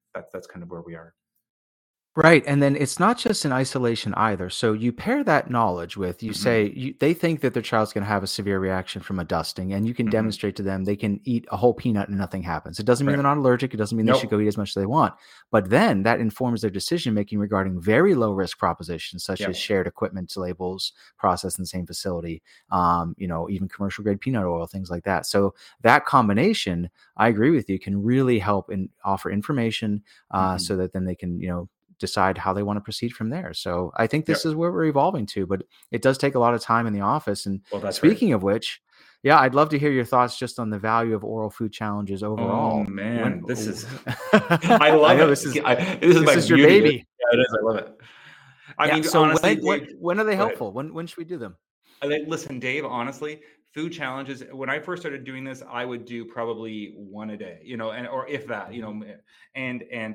that's that's kind of where we are. Right. And then it's not just in isolation either. So you pair that knowledge with, you Mm-hmm. say, you, they think that their child's going to have a severe reaction from a dusting, and you can Mm-hmm. demonstrate to them they can eat a whole peanut and nothing happens. It doesn't mean Right. they're not allergic. It doesn't mean they should Nope. go eat as much as they want. But then that informs their decision making regarding very low risk propositions, such Yep. as shared equipment labels processed in the same facility, um, you know, even commercial grade peanut oil, things like that. So that combination, I agree with you, can really help and offer information uh, Mm-hmm. so that then they can, you know, decide how they want to proceed from there. So I think this Yep. is where we're evolving to, but it does take a lot of time in the office. And Well, that's right. speaking of which, yeah, I'd love to hear your thoughts just on the value of oral food challenges Oh overall. man, When this is I I love know it. this is I, this is this my is your beauty. baby. Yeah, it is. I love it. I Yeah. mean, So honestly, when when Dave, when are they go ahead. helpful? When when should we do them? I like, listen, Dave, honestly, food challenges, when I first started doing this, I would do probably one a day, you know, and or if that, you know, and and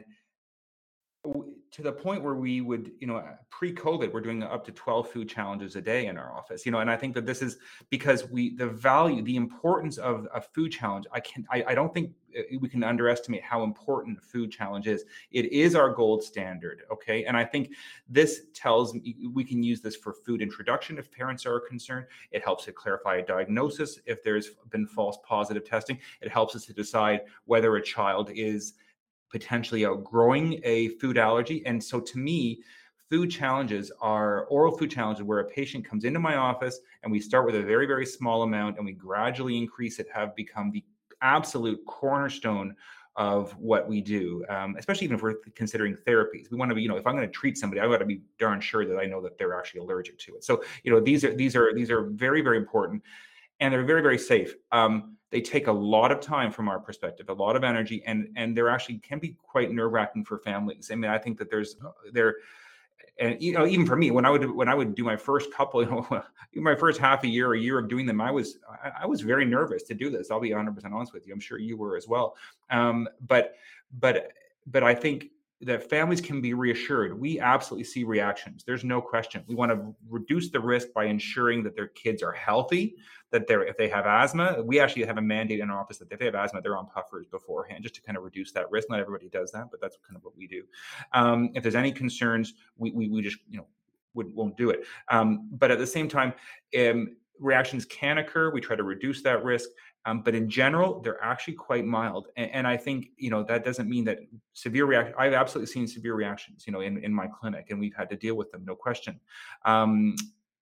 w- to the point where we would, you know, uh, pre-COVID, we're doing up to twelve food challenges a day in our office, you know, and I think that this is because we, the value, the importance of a food challenge, I can, I, I don't think uh, we can underestimate how important a food challenge is. It is our gold standard. Okay. And I think this tells me we can use this for food introduction if parents are concerned. It helps to clarify a diagnosis if there's been false positive testing. It helps us to decide whether a child is potentially outgrowing a food allergy. And so to me, food challenges are oral food challenges where a patient comes into my office and we start with a very, very small amount and we gradually increase it, have become the absolute cornerstone of what we do, um, especially even if we're considering therapies. We want to be, you know, if I'm going to treat somebody, I've got to be darn sure that I know that they're actually allergic to it. So, you know, these are these are these are very, very important, and they're very, very safe. Um, they take a lot of time from our perspective, a lot of energy, and and they're actually can be quite nerve wracking for families. I mean, I think that there's uh, there, and you know, even for me, when I would when I would do my first couple, you know, my first half a year, a year of doing them, I was I, I was very nervous to do this. I'll be one hundred percent honest with you. I'm sure you were as well. Um, but but but I think that families can be reassured. We absolutely see reactions. There's no question. We want to reduce the risk by ensuring that their kids are healthy, that they're, if they have asthma, we actually have a mandate in our office that if they have asthma, they're on puffers beforehand, just to kind of reduce that risk. Not everybody does that, but that's kind of what we do. Um, if there's any concerns, we, we, we just, you know, would, won't do it. Um, but at the same time, um, reactions can occur. We try to reduce that risk. Um, but in general, they're actually quite mild. And, and I think, you know, that doesn't mean that severe reaction. I've absolutely seen severe reactions, you know, in, in my clinic, and we've had to deal with them, no question. Um,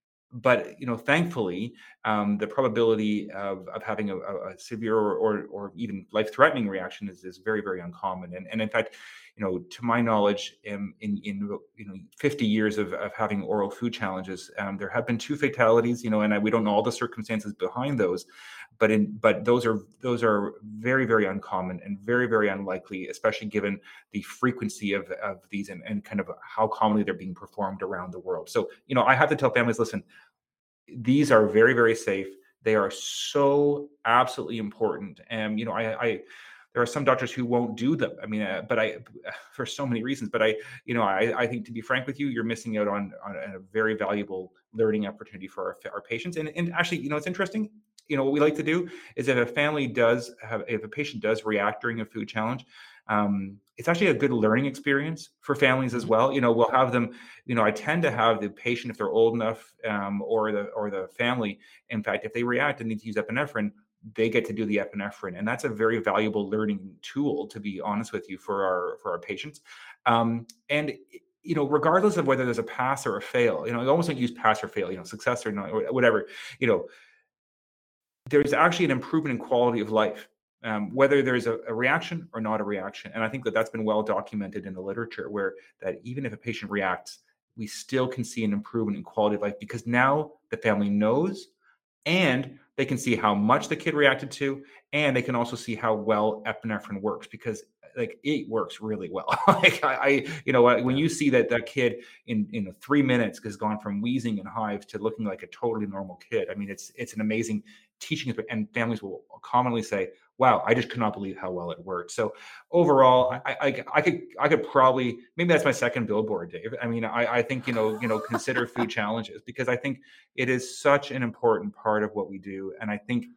but you know, thankfully, um, the probability of, of having a, a severe or, or, or even life-threatening reaction is, is very, very uncommon. And, and in fact, you know, to my knowledge, in in, in you know fifty years of, of having oral food challenges, um, there have been two fatalities. You know, and I, we don't know all the circumstances behind those, but in but those are those are very, very uncommon and very, very unlikely, especially given the frequency of, of these and, and kind of how commonly they're being performed around the world. So, you know, I have to tell families, listen, these are very, very safe. They are so absolutely important. And, you know, I, I, there are some doctors who won't do them. I mean, uh, but I, for so many reasons, but I, you know, I, I think to be frank with you, you're missing out on, on a very valuable learning opportunity for our, our patients. And, and actually, you know, it's interesting. You know, what we like to do is if a family does have, if a patient does react during a food challenge, um, it's actually a good learning experience for families as Mhm. well. You know, we'll have them, you know, I tend to have the patient, if they're old enough, um, or the or the family, in fact, if they react and need to use epinephrine, they get to do the epinephrine, and that's a very valuable learning tool, to be honest with you, for our for our patients. Um, and you know, regardless of whether there's a pass or a fail, you know, I almost don't use pass or fail, you know, success or not, or whatever, you know, there's actually an improvement in quality of life, um, whether there's a, a reaction or not a reaction. And I think that that's been well documented in the literature, where that even if a patient reacts, we still can see an improvement in quality of life, because now the family knows, and they can see how much the kid reacted to, and they can also see how well epinephrine works, because like it works really well. like I, I, you know, when Yeah. you see that that kid in in three minutes has gone from wheezing and hives to looking like a totally normal kid. I mean, it's it's an amazing teaching, and families will commonly say, "Wow, I just could not believe how well it worked." So overall, Mhm. I, I, I could I could probably, maybe that's my second billboard, Dave. I mean, I, I think you know you know consider food challenges, because I think it is such an important part of what we do, and I think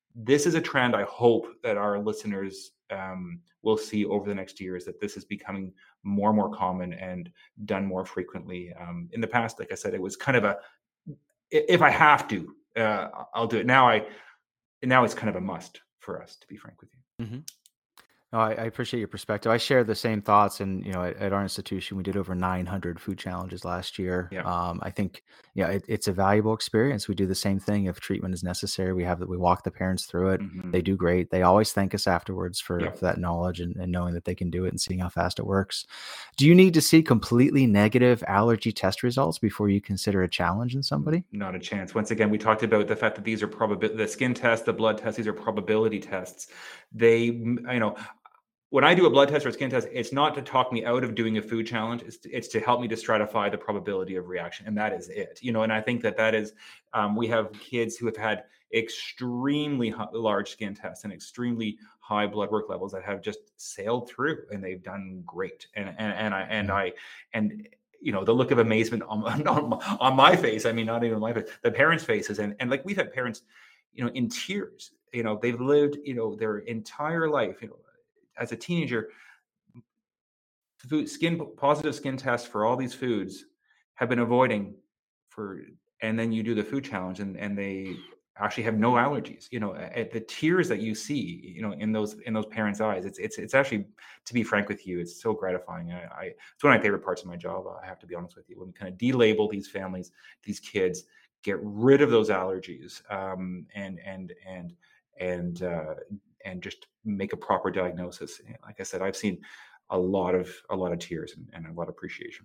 this is a trend I hope that our listeners um, will see over the next years, that this is becoming more and more common and done more frequently. Um, in the past, like I said, it was kind of a, if I have to, uh, I'll do it. Now I, now it's kind of a must for us, to be frank with you. Mm-hmm. No, I, I appreciate your perspective. I share the same thoughts, and you know, at, at our institution, we did over nine hundred food challenges last year. Yeah. Um, I think, yeah, it, it's a valuable experience. We do the same thing if treatment is necessary. We have that. We walk the parents through it. Mm-hmm. They do great. They always thank us afterwards for, Yeah. for that knowledge and, and knowing that they can do it and seeing how fast it works. Do you need to see completely negative allergy test results before you consider a challenge in somebody? Not a chance. Once again, we talked about the fact that these are probability, the skin test, the blood test, these are probability tests. They, you know, when I do a blood test or a skin test, it's not to talk me out of doing a food challenge. It's to, it's to help me to stratify the probability of reaction, and that is it. You know, and I think that that is. Um, we have kids who have had extremely high, large skin tests and extremely high blood work levels that have just sailed through, and they've done great. And and and I and I and you know, the look of amazement on on, on my face. I mean, not even my face, the parents' faces, and and like we've had parents, you know, in tears. You know, they've lived, you know, their entire life, you know, as a teenager, food, skin positive skin tests for all these foods have been avoiding for, and then you do the food challenge, and and they actually have no allergies. You know, at the tears that you see, you know, in those in those parents' eyes, it's it's it's actually, to be frank with you, it's so gratifying. I, I it's one of my favorite parts of my job. I have to be honest with you. When we kind of delabel these families, these kids, get rid of those allergies, um, and and and and uh, and just make a proper diagnosis. Like I said, I've seen a lot of a lot of tears and, and a lot of appreciation.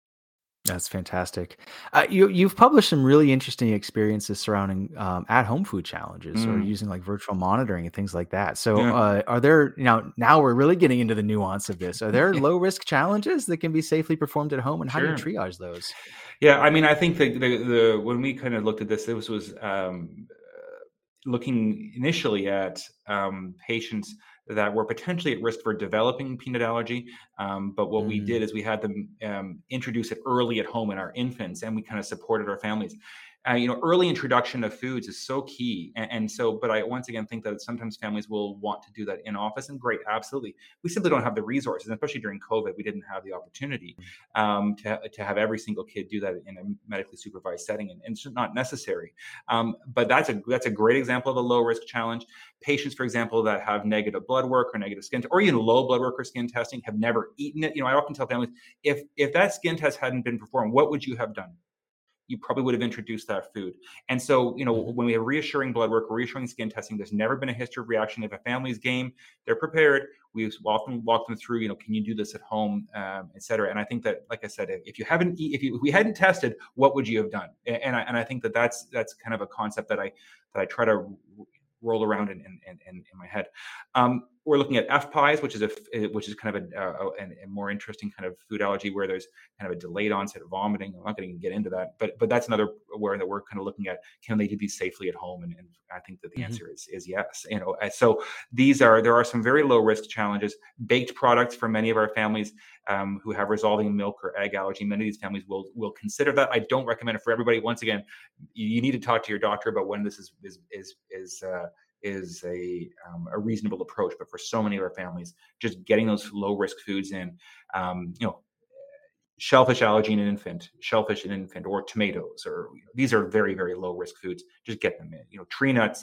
That's fantastic. Uh, you you've published some really interesting experiences surrounding um, at-home food challenges or Mm, using like virtual monitoring and things like that. So, yeah, uh, are there, you know, now we're really getting into the nuance of this. Are there low risk challenges that can be safely performed at home, and how do you sure. triage those? Yeah, I mean, I think that the the when we kind of looked at this, this was um, uh, looking initially at um, patients that were potentially at risk for developing peanut allergy. Um, but what we Mm, did is we had them um, introduce it early at home in our infants, and we kind of supported our families. Uh, you know, early introduction of foods is so key, and, and so. But I once again think that sometimes families will want to do that in office, and great, absolutely. We simply don't have the resources, and especially during COVID, we didn't have the opportunity um, to, to have every single kid do that in a medically supervised setting, and, and it's just not necessary. Um, but that's a that's a great example of a low risk challenge. Patients, for example, that have negative blood work or negative skin, or even low blood work or skin testing, have never eaten it. You know, I often tell families, if if that skin test hadn't been performed, what would you have done? You probably would have introduced that food. And so, you know, mhm. when we have reassuring blood work, reassuring skin testing, there's never been a history of reaction. If a family's game, they're prepared. We often walk them through, you know, can you do this at home, um, et cetera. And I think that, like I said, if you haven't, if you, if we hadn't tested, what would you have done? And I, and I think that that's, that's kind of a concept that I, that I try to roll around in, in, in, in my head. Um, we're looking at F P I S, which is a which is kind of a, a, a more interesting kind of food allergy where there's kind of a delayed onset of vomiting. I'm not going to get into that, but but that's another where that we're kind of looking at, can they do these safely at home? And, and I think that the Mhm. answer is is yes. You know, so these are there are some very low risk challenges. Baked products for many of our families um, who have resolving milk or egg allergy. Many of these families will will consider that. I don't recommend it for everybody. Once again, you, you need to talk to your doctor about when this is is is is uh, is a um, a reasonable approach. But for so many of our families, just getting those low risk foods in, um, you know, shellfish allergy in an infant, shellfish in an infant, or tomatoes, or you know, these are very very low risk foods. Just get them in. You know, tree nuts.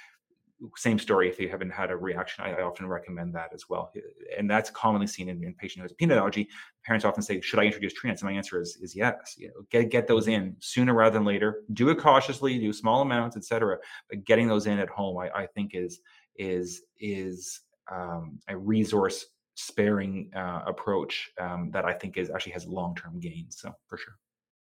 Same story. If you haven't had a reaction, I, I often recommend that as well, and that's commonly seen in, in patient who has peanut allergy. Parents often say, "Should I introduce tree nuts?" And my answer is is yes. You know, get get those Mhm. in sooner rather than later. Do it cautiously, do small amounts, et cetera. But getting those in at home, I, I think is is is um, a resource sparing uh, approach um, that I think is actually has long term gains. So for sure.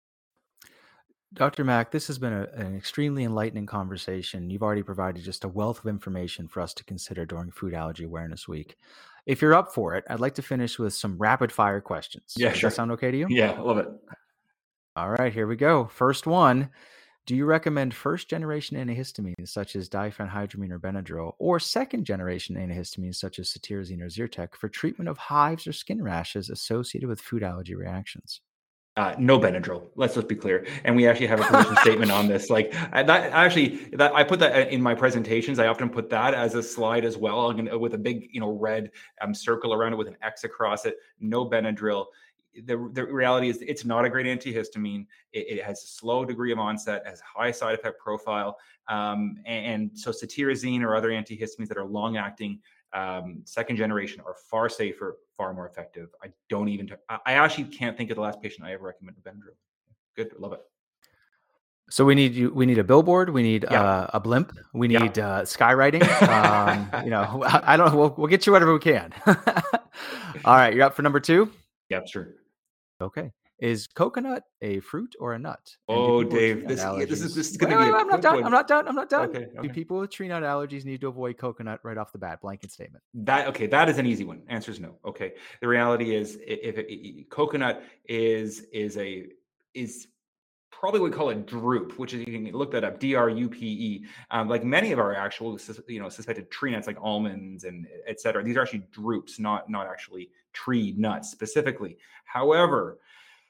Doctor Mack, this has been a, an extremely enlightening conversation. You've already provided just a wealth of information for us to consider during Food Allergy Awareness Week. If you're up for it, I'd like to finish with some rapid fire questions. Yeah, Does that sure. sound okay to you? Yeah, I love it. All right, here we go. First one. Do you recommend first generation antihistamines such as diphenhydramine or Benadryl, or second generation antihistamines such as cetirizine or Zyrtec for treatment of hives or skin rashes associated with food allergy reactions? Uh, no Benadryl. Let's just be clear. And we actually have a position statement on this. Like that, actually, that I put that in my presentations. I often put that as a slide as well, with a big, you know, red um, circle around it with an X across it. No Benadryl. The, the reality is it's not a great antihistamine. It, it has a slow degree of onset, has high side effect profile. Um, and, and so cetirizine or other antihistamines that are long acting, um, second generation, are far safer, far more effective. I don't even, t- I actually can't think of the last patient I ever recommended Benadryl. Good. Love it. So we need you. We need a billboard. We need yeah. uh, a blimp. We need yeah. uh, skywriting. Um, you know, I, I don't know. We'll, we'll get you whatever we can. All right, you're up for number two. Yep, sure. Okay. Is coconut a fruit or a nut? And oh, Dave, this, yeah, this is this is going to be. Wait, a wait, I'm not done. one. I'm not done. I'm not done. Okay, okay. Do people with tree nut allergies need to avoid coconut right off the bat? Blanket statement. That okay. That is an easy one. Answer is no. Okay. The reality is, if, if, if coconut is is a is probably what we call a drupe, which is, you can look that up, D R U P E. Um, like many of our actual, you know, suspected tree nuts, like almonds and et cetera. These are actually drupes, not not actually tree nuts specifically. However,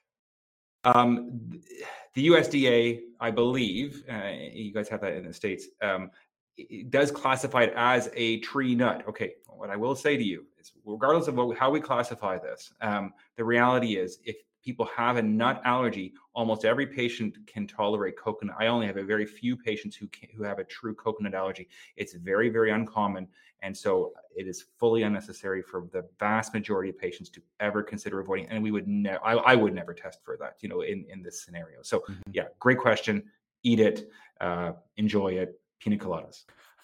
um, the U S D A, I believe, uh, you guys have that in the States, um, it does classify it as a tree nut. Okay, what I will say to you is, regardless of what, how we classify this, um, the reality is, if people have a nut allergy, almost every patient can tolerate coconut. I only have a very few patients who can, who have a true coconut allergy. It's very, very uncommon. And so it is fully unnecessary for the vast majority of patients to ever consider avoiding. And we would never, I, I would never test for that, you know, in, in this scenario. So mm-hmm. yeah, great question. Eat it, uh, enjoy it. Pina coladas.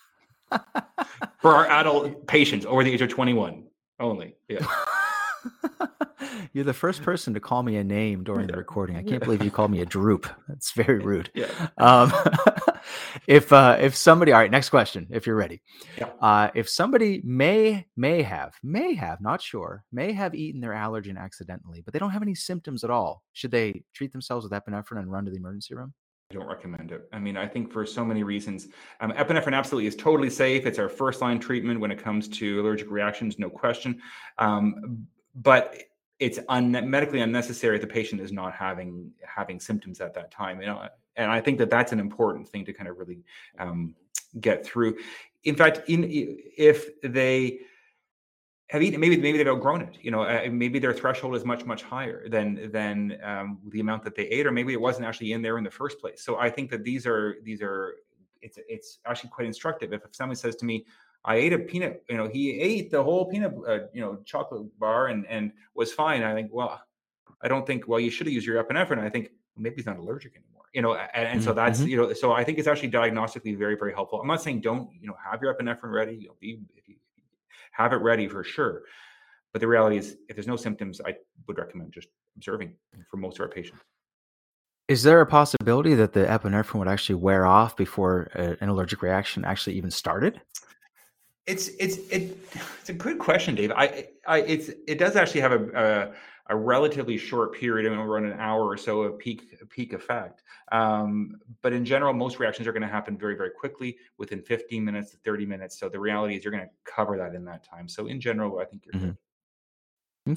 For our adult patients over the age of twenty-one only. Yeah. You're the first person to call me a name during the recording. I can't believe you called me a droop. That's very rude. Yeah. Um, if uh, if somebody, all right, next question, if you're ready. Yeah. Uh, if somebody may may have may have not sure may have eaten their allergen accidentally, but they don't have any symptoms at all, should they treat themselves with epinephrine and run to the emergency room? I don't recommend it. I mean, I think for so many reasons, um, epinephrine absolutely is totally safe. It's our first line treatment when it comes to allergic reactions, no question. Um, but it's un- medically unnecessary if the patient is not having having symptoms at that time. You know, and I think that that's an important thing to kind of really um, get through. In fact, in, if they have eaten, maybe maybe they've outgrown it. You know, uh, maybe their threshold is much much higher than than um, the amount that they ate, or maybe it wasn't actually in there in the first place. So I think that these are these are it's it's actually quite instructive. If, if somebody says to me, I ate a peanut, you know, he ate the whole peanut, uh, you know, chocolate bar and and was fine. I think, well, I don't think, well, you should have used your epinephrine. I think maybe he's not allergic anymore, you know, and, and mm-hmm. so that's, you know, so I think it's actually diagnostically very, very helpful. I'm not saying don't, you know, have your epinephrine ready, you know, be, if you have it ready for sure. But the reality is, if there's no symptoms, I would recommend just observing for most of our patients. Is there a possibility that the epinephrine would actually wear off before a, an allergic reaction actually even started? It's it's it, it's a good question, Dave. I I it's it does actually have a a, a relatively short period, I mean, around an hour or so of peak peak effect. Um, but in general, most reactions are going to happen very very quickly, within fifteen minutes to thirty minutes. So the reality is, you're going to cover that in that time. So in general, I think you're mm-hmm. good.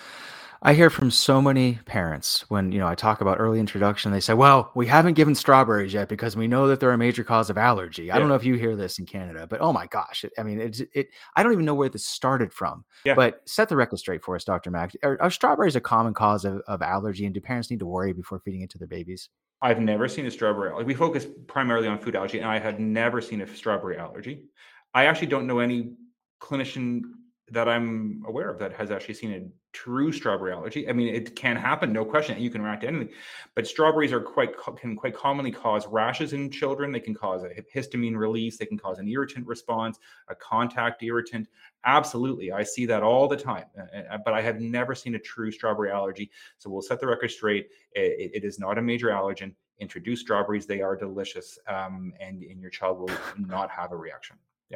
I hear from so many parents when, you know, I talk about early introduction, they say, well, we haven't given strawberries yet because we know that they're a major cause of allergy. Yeah. I don't know if you hear this in Canada, but oh my gosh. It, I mean, it's, it, I don't even know where this started from, yeah. But set the record straight for us, Doctor Mack. Are, are strawberries a common cause of, of allergy, and do parents need to worry before feeding it to their babies? I've never seen a strawberry allergy. We focus primarily on food allergy, and I had never seen a strawberry allergy. I actually don't know any clinician that I'm aware of that has actually seen a true strawberry allergy. I mean, it can happen, no question. You can react to anything, but strawberries are quite can quite commonly cause rashes in children. They can cause a histamine release. They can cause an irritant response, a contact irritant. Absolutely, I see that all the time. Uh, but I have never seen a true strawberry allergy. So we'll set the record straight. It, it is not a major allergen. Introduce strawberries; they are delicious, um, and, and your child will not have a reaction.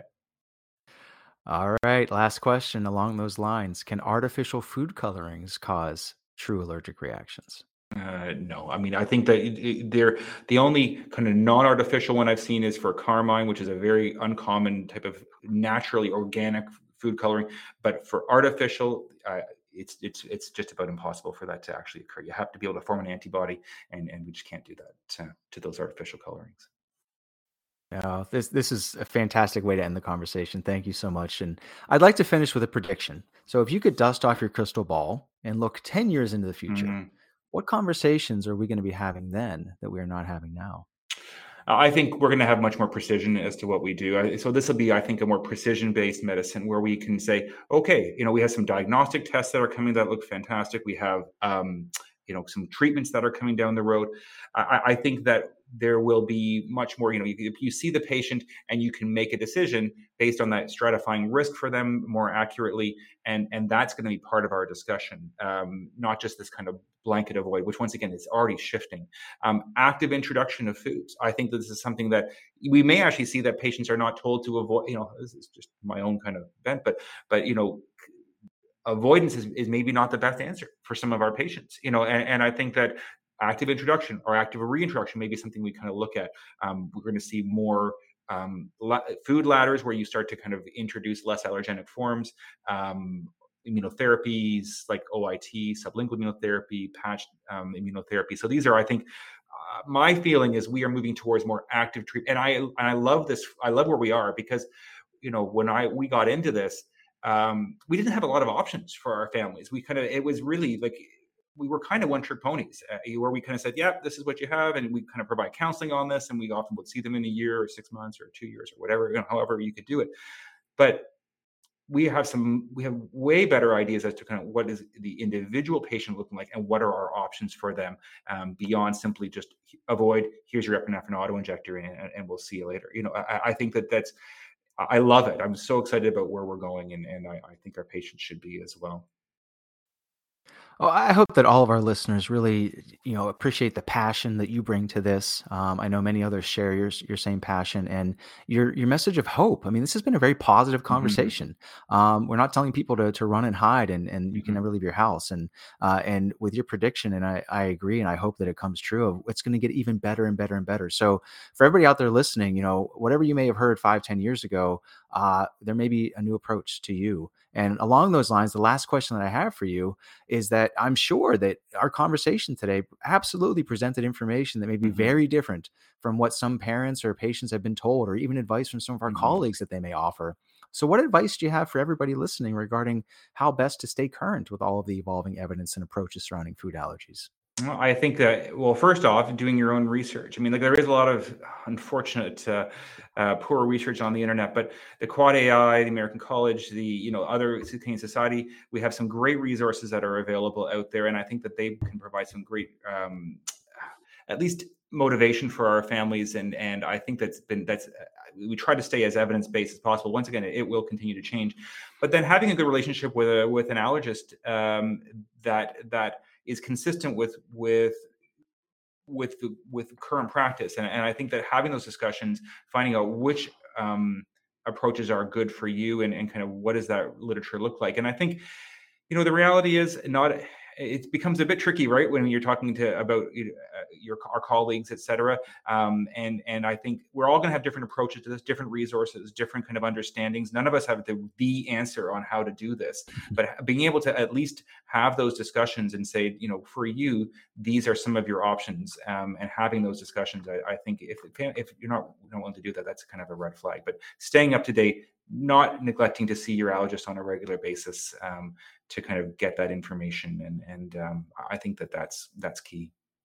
All right, last question along those lines. Can artificial food colorings cause true allergic reactions? Uh, no, I mean, I think that it, it, they're the only kind of non-artificial one I've seen is for carmine, which is a very uncommon type of naturally organic food coloring. But for artificial, uh, it's it's it's just about impossible for that to actually occur. You have to be able to form an antibody, and and we just can't do that to, to those artificial colorings. Oh, this this is a fantastic way to end the conversation. Thank you so much. And I'd like to finish with a prediction. So if you could dust off your crystal ball and look ten years into the future, Mhm. what conversations are we going to be having then that we are not having now? I think we're going to have much more precision as to what we do. I- So this will be, I think, a more precision-based medicine where we can say, okay, you know, we have some diagnostic tests that are coming that look fantastic. We have, um, you know, some treatments that are coming down the road. I, I I think that there will be much more. You know, you, if you see the patient and you can make a decision based on that stratifying risk for them more accurately, and and that's going to be part of our discussion, um, not just this kind of blanket avoid, which once again is already shifting. Um, active introduction of foods. I think that this is something that we may actually see that patients are not told to avoid. You know, this is just my own kind of bent, but but you know, avoidance is, is maybe not the best answer for some of our patients. You know, and, and I think that active introduction or active reintroduction may be something we kind of look at. Um, we're going to see more um, la- food ladders where you start to kind of introduce less allergenic forms. Um, immunotherapies like O I T, sublingual immunotherapy, patch um, immunotherapy. So these are, I think, uh, my feeling is we are moving towards more active treatment. And I and I love this. I love where we are because, you know, when I we got into this, um, we didn't have a lot of options for our families. We kind of it was really like we were kind of one trick ponies uh, where we kind of said, yeah, this is what you have. And we kind of provide counseling on this. And we often would see them in a year or six months or two years or whatever, you know, however you could do it. But we have some we have way better ideas as to kind of what is the individual patient looking like and what are our options for them, um, beyond simply just avoid, here's your epinephrine auto injector and, and we'll see you later. You know, I, I think that that's I love it. I'm so excited about where we're going, and, and I, I think our patients should be as well. Oh, I hope that all of our listeners really, you know, appreciate the passion that you bring to this. Um, I know many others share your your same passion and your your message of hope. I mean, this has been a very positive Hmm. conversation. Um, we're not telling people to to run and hide and and you can Hmm. never leave your house. And uh, and with your prediction, and I I agree, and I hope that it comes true. Of it's going to get even better and better and better. So for everybody out there listening, you know, whatever you may have heard five, ten years ago, uh, there may be a new approach to you. And along those lines, the last question that I have for you is that I'm sure that our conversation today absolutely presented information that may be Hmm. very different from what some parents or patients have been told, or even advice from some of our Hmm. colleagues that they may offer. So, what advice do you have for everybody listening regarding how best to stay current with all of the evolving evidence and approaches surrounding food allergies? Well, I think that, well, first off, doing your own research. I mean, like there is a lot of unfortunate, uh, uh, poor research on the internet, but the Quad A I, the American College, the you know other Canadian Society, we have some great resources that are available out there, and I think that they can provide some great, um, at least motivation for our families. And and I think that's been that's uh, we try to stay as evidence based as possible. Once again, it, will continue to change, but then having a good relationship with a with an allergist, um, that that is consistent with with with the with current practice. And, and I think that having those discussions, finding out which um, approaches are good for you, and, and kind of what does that literature look like. And I think, you know, the reality is not, it becomes a bit tricky, right, when you're talking to about you know, uh, your our colleagues, et cetera. Um, and and I think we're all going to have different approaches to this, different resources, different kind of understandings. None of us have the the answer on how to do this, but being able to at least have those discussions and say, you know, for you, these are some of your options, um, and having those discussions, I, I think if if you're not, not willing to do that, that's kind of a red flag. But staying up to date, not neglecting to see your allergist on a regular basis, um, to kind of get that information, and and um, I think that that's that's key.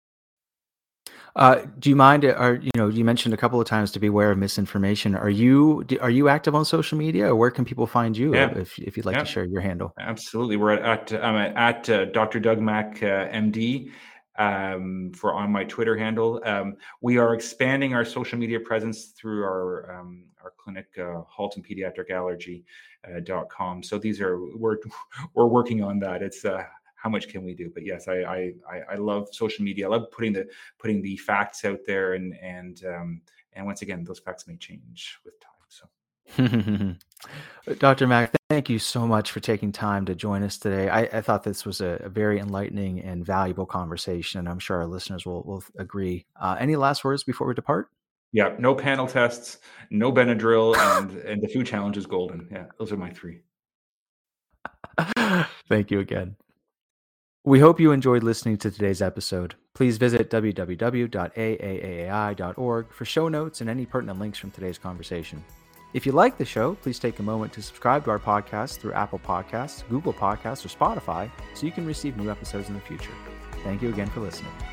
Uh, do you mind? uh, Or you know, you mentioned a couple of times to be aware of misinformation. Are you do- are you active on social media, or where can people find you uh, Yeah, if if you'd like to yeah, share your handle? absolutely. We're at, at I'm at, at uh, Doctor Doug Mack, uh, M D, um, for on my Twitter handle. Um, we are expanding our social media presence through our um, our clinic, uh, Halton Pediatric Allergy uh, dot com. So these are we're we're working on that. It's uh, how much can we do? But yes, I, I I I love social media. I love putting the putting the facts out there, and and um, and once again, those facts may change with time. So doctor Mack, thank you so much for taking time to join us today. I, I thought this was a, a very enlightening and valuable conversation, and I'm sure our listeners will will agree. Uh, any last words before we depart? yeah, no panel tests, no Benadryl, and and the food challenge is golden. Yeah, those are my three. Thank you again. We hope you enjoyed listening to today's episode. Please visit w w w dot a a a i dot org for show notes and any pertinent links from today's conversation. If you like the show, please take a moment to subscribe to our podcast through Apple Podcasts, Google Podcasts, or Spotify so you can receive new episodes in the future. Thank you again for listening.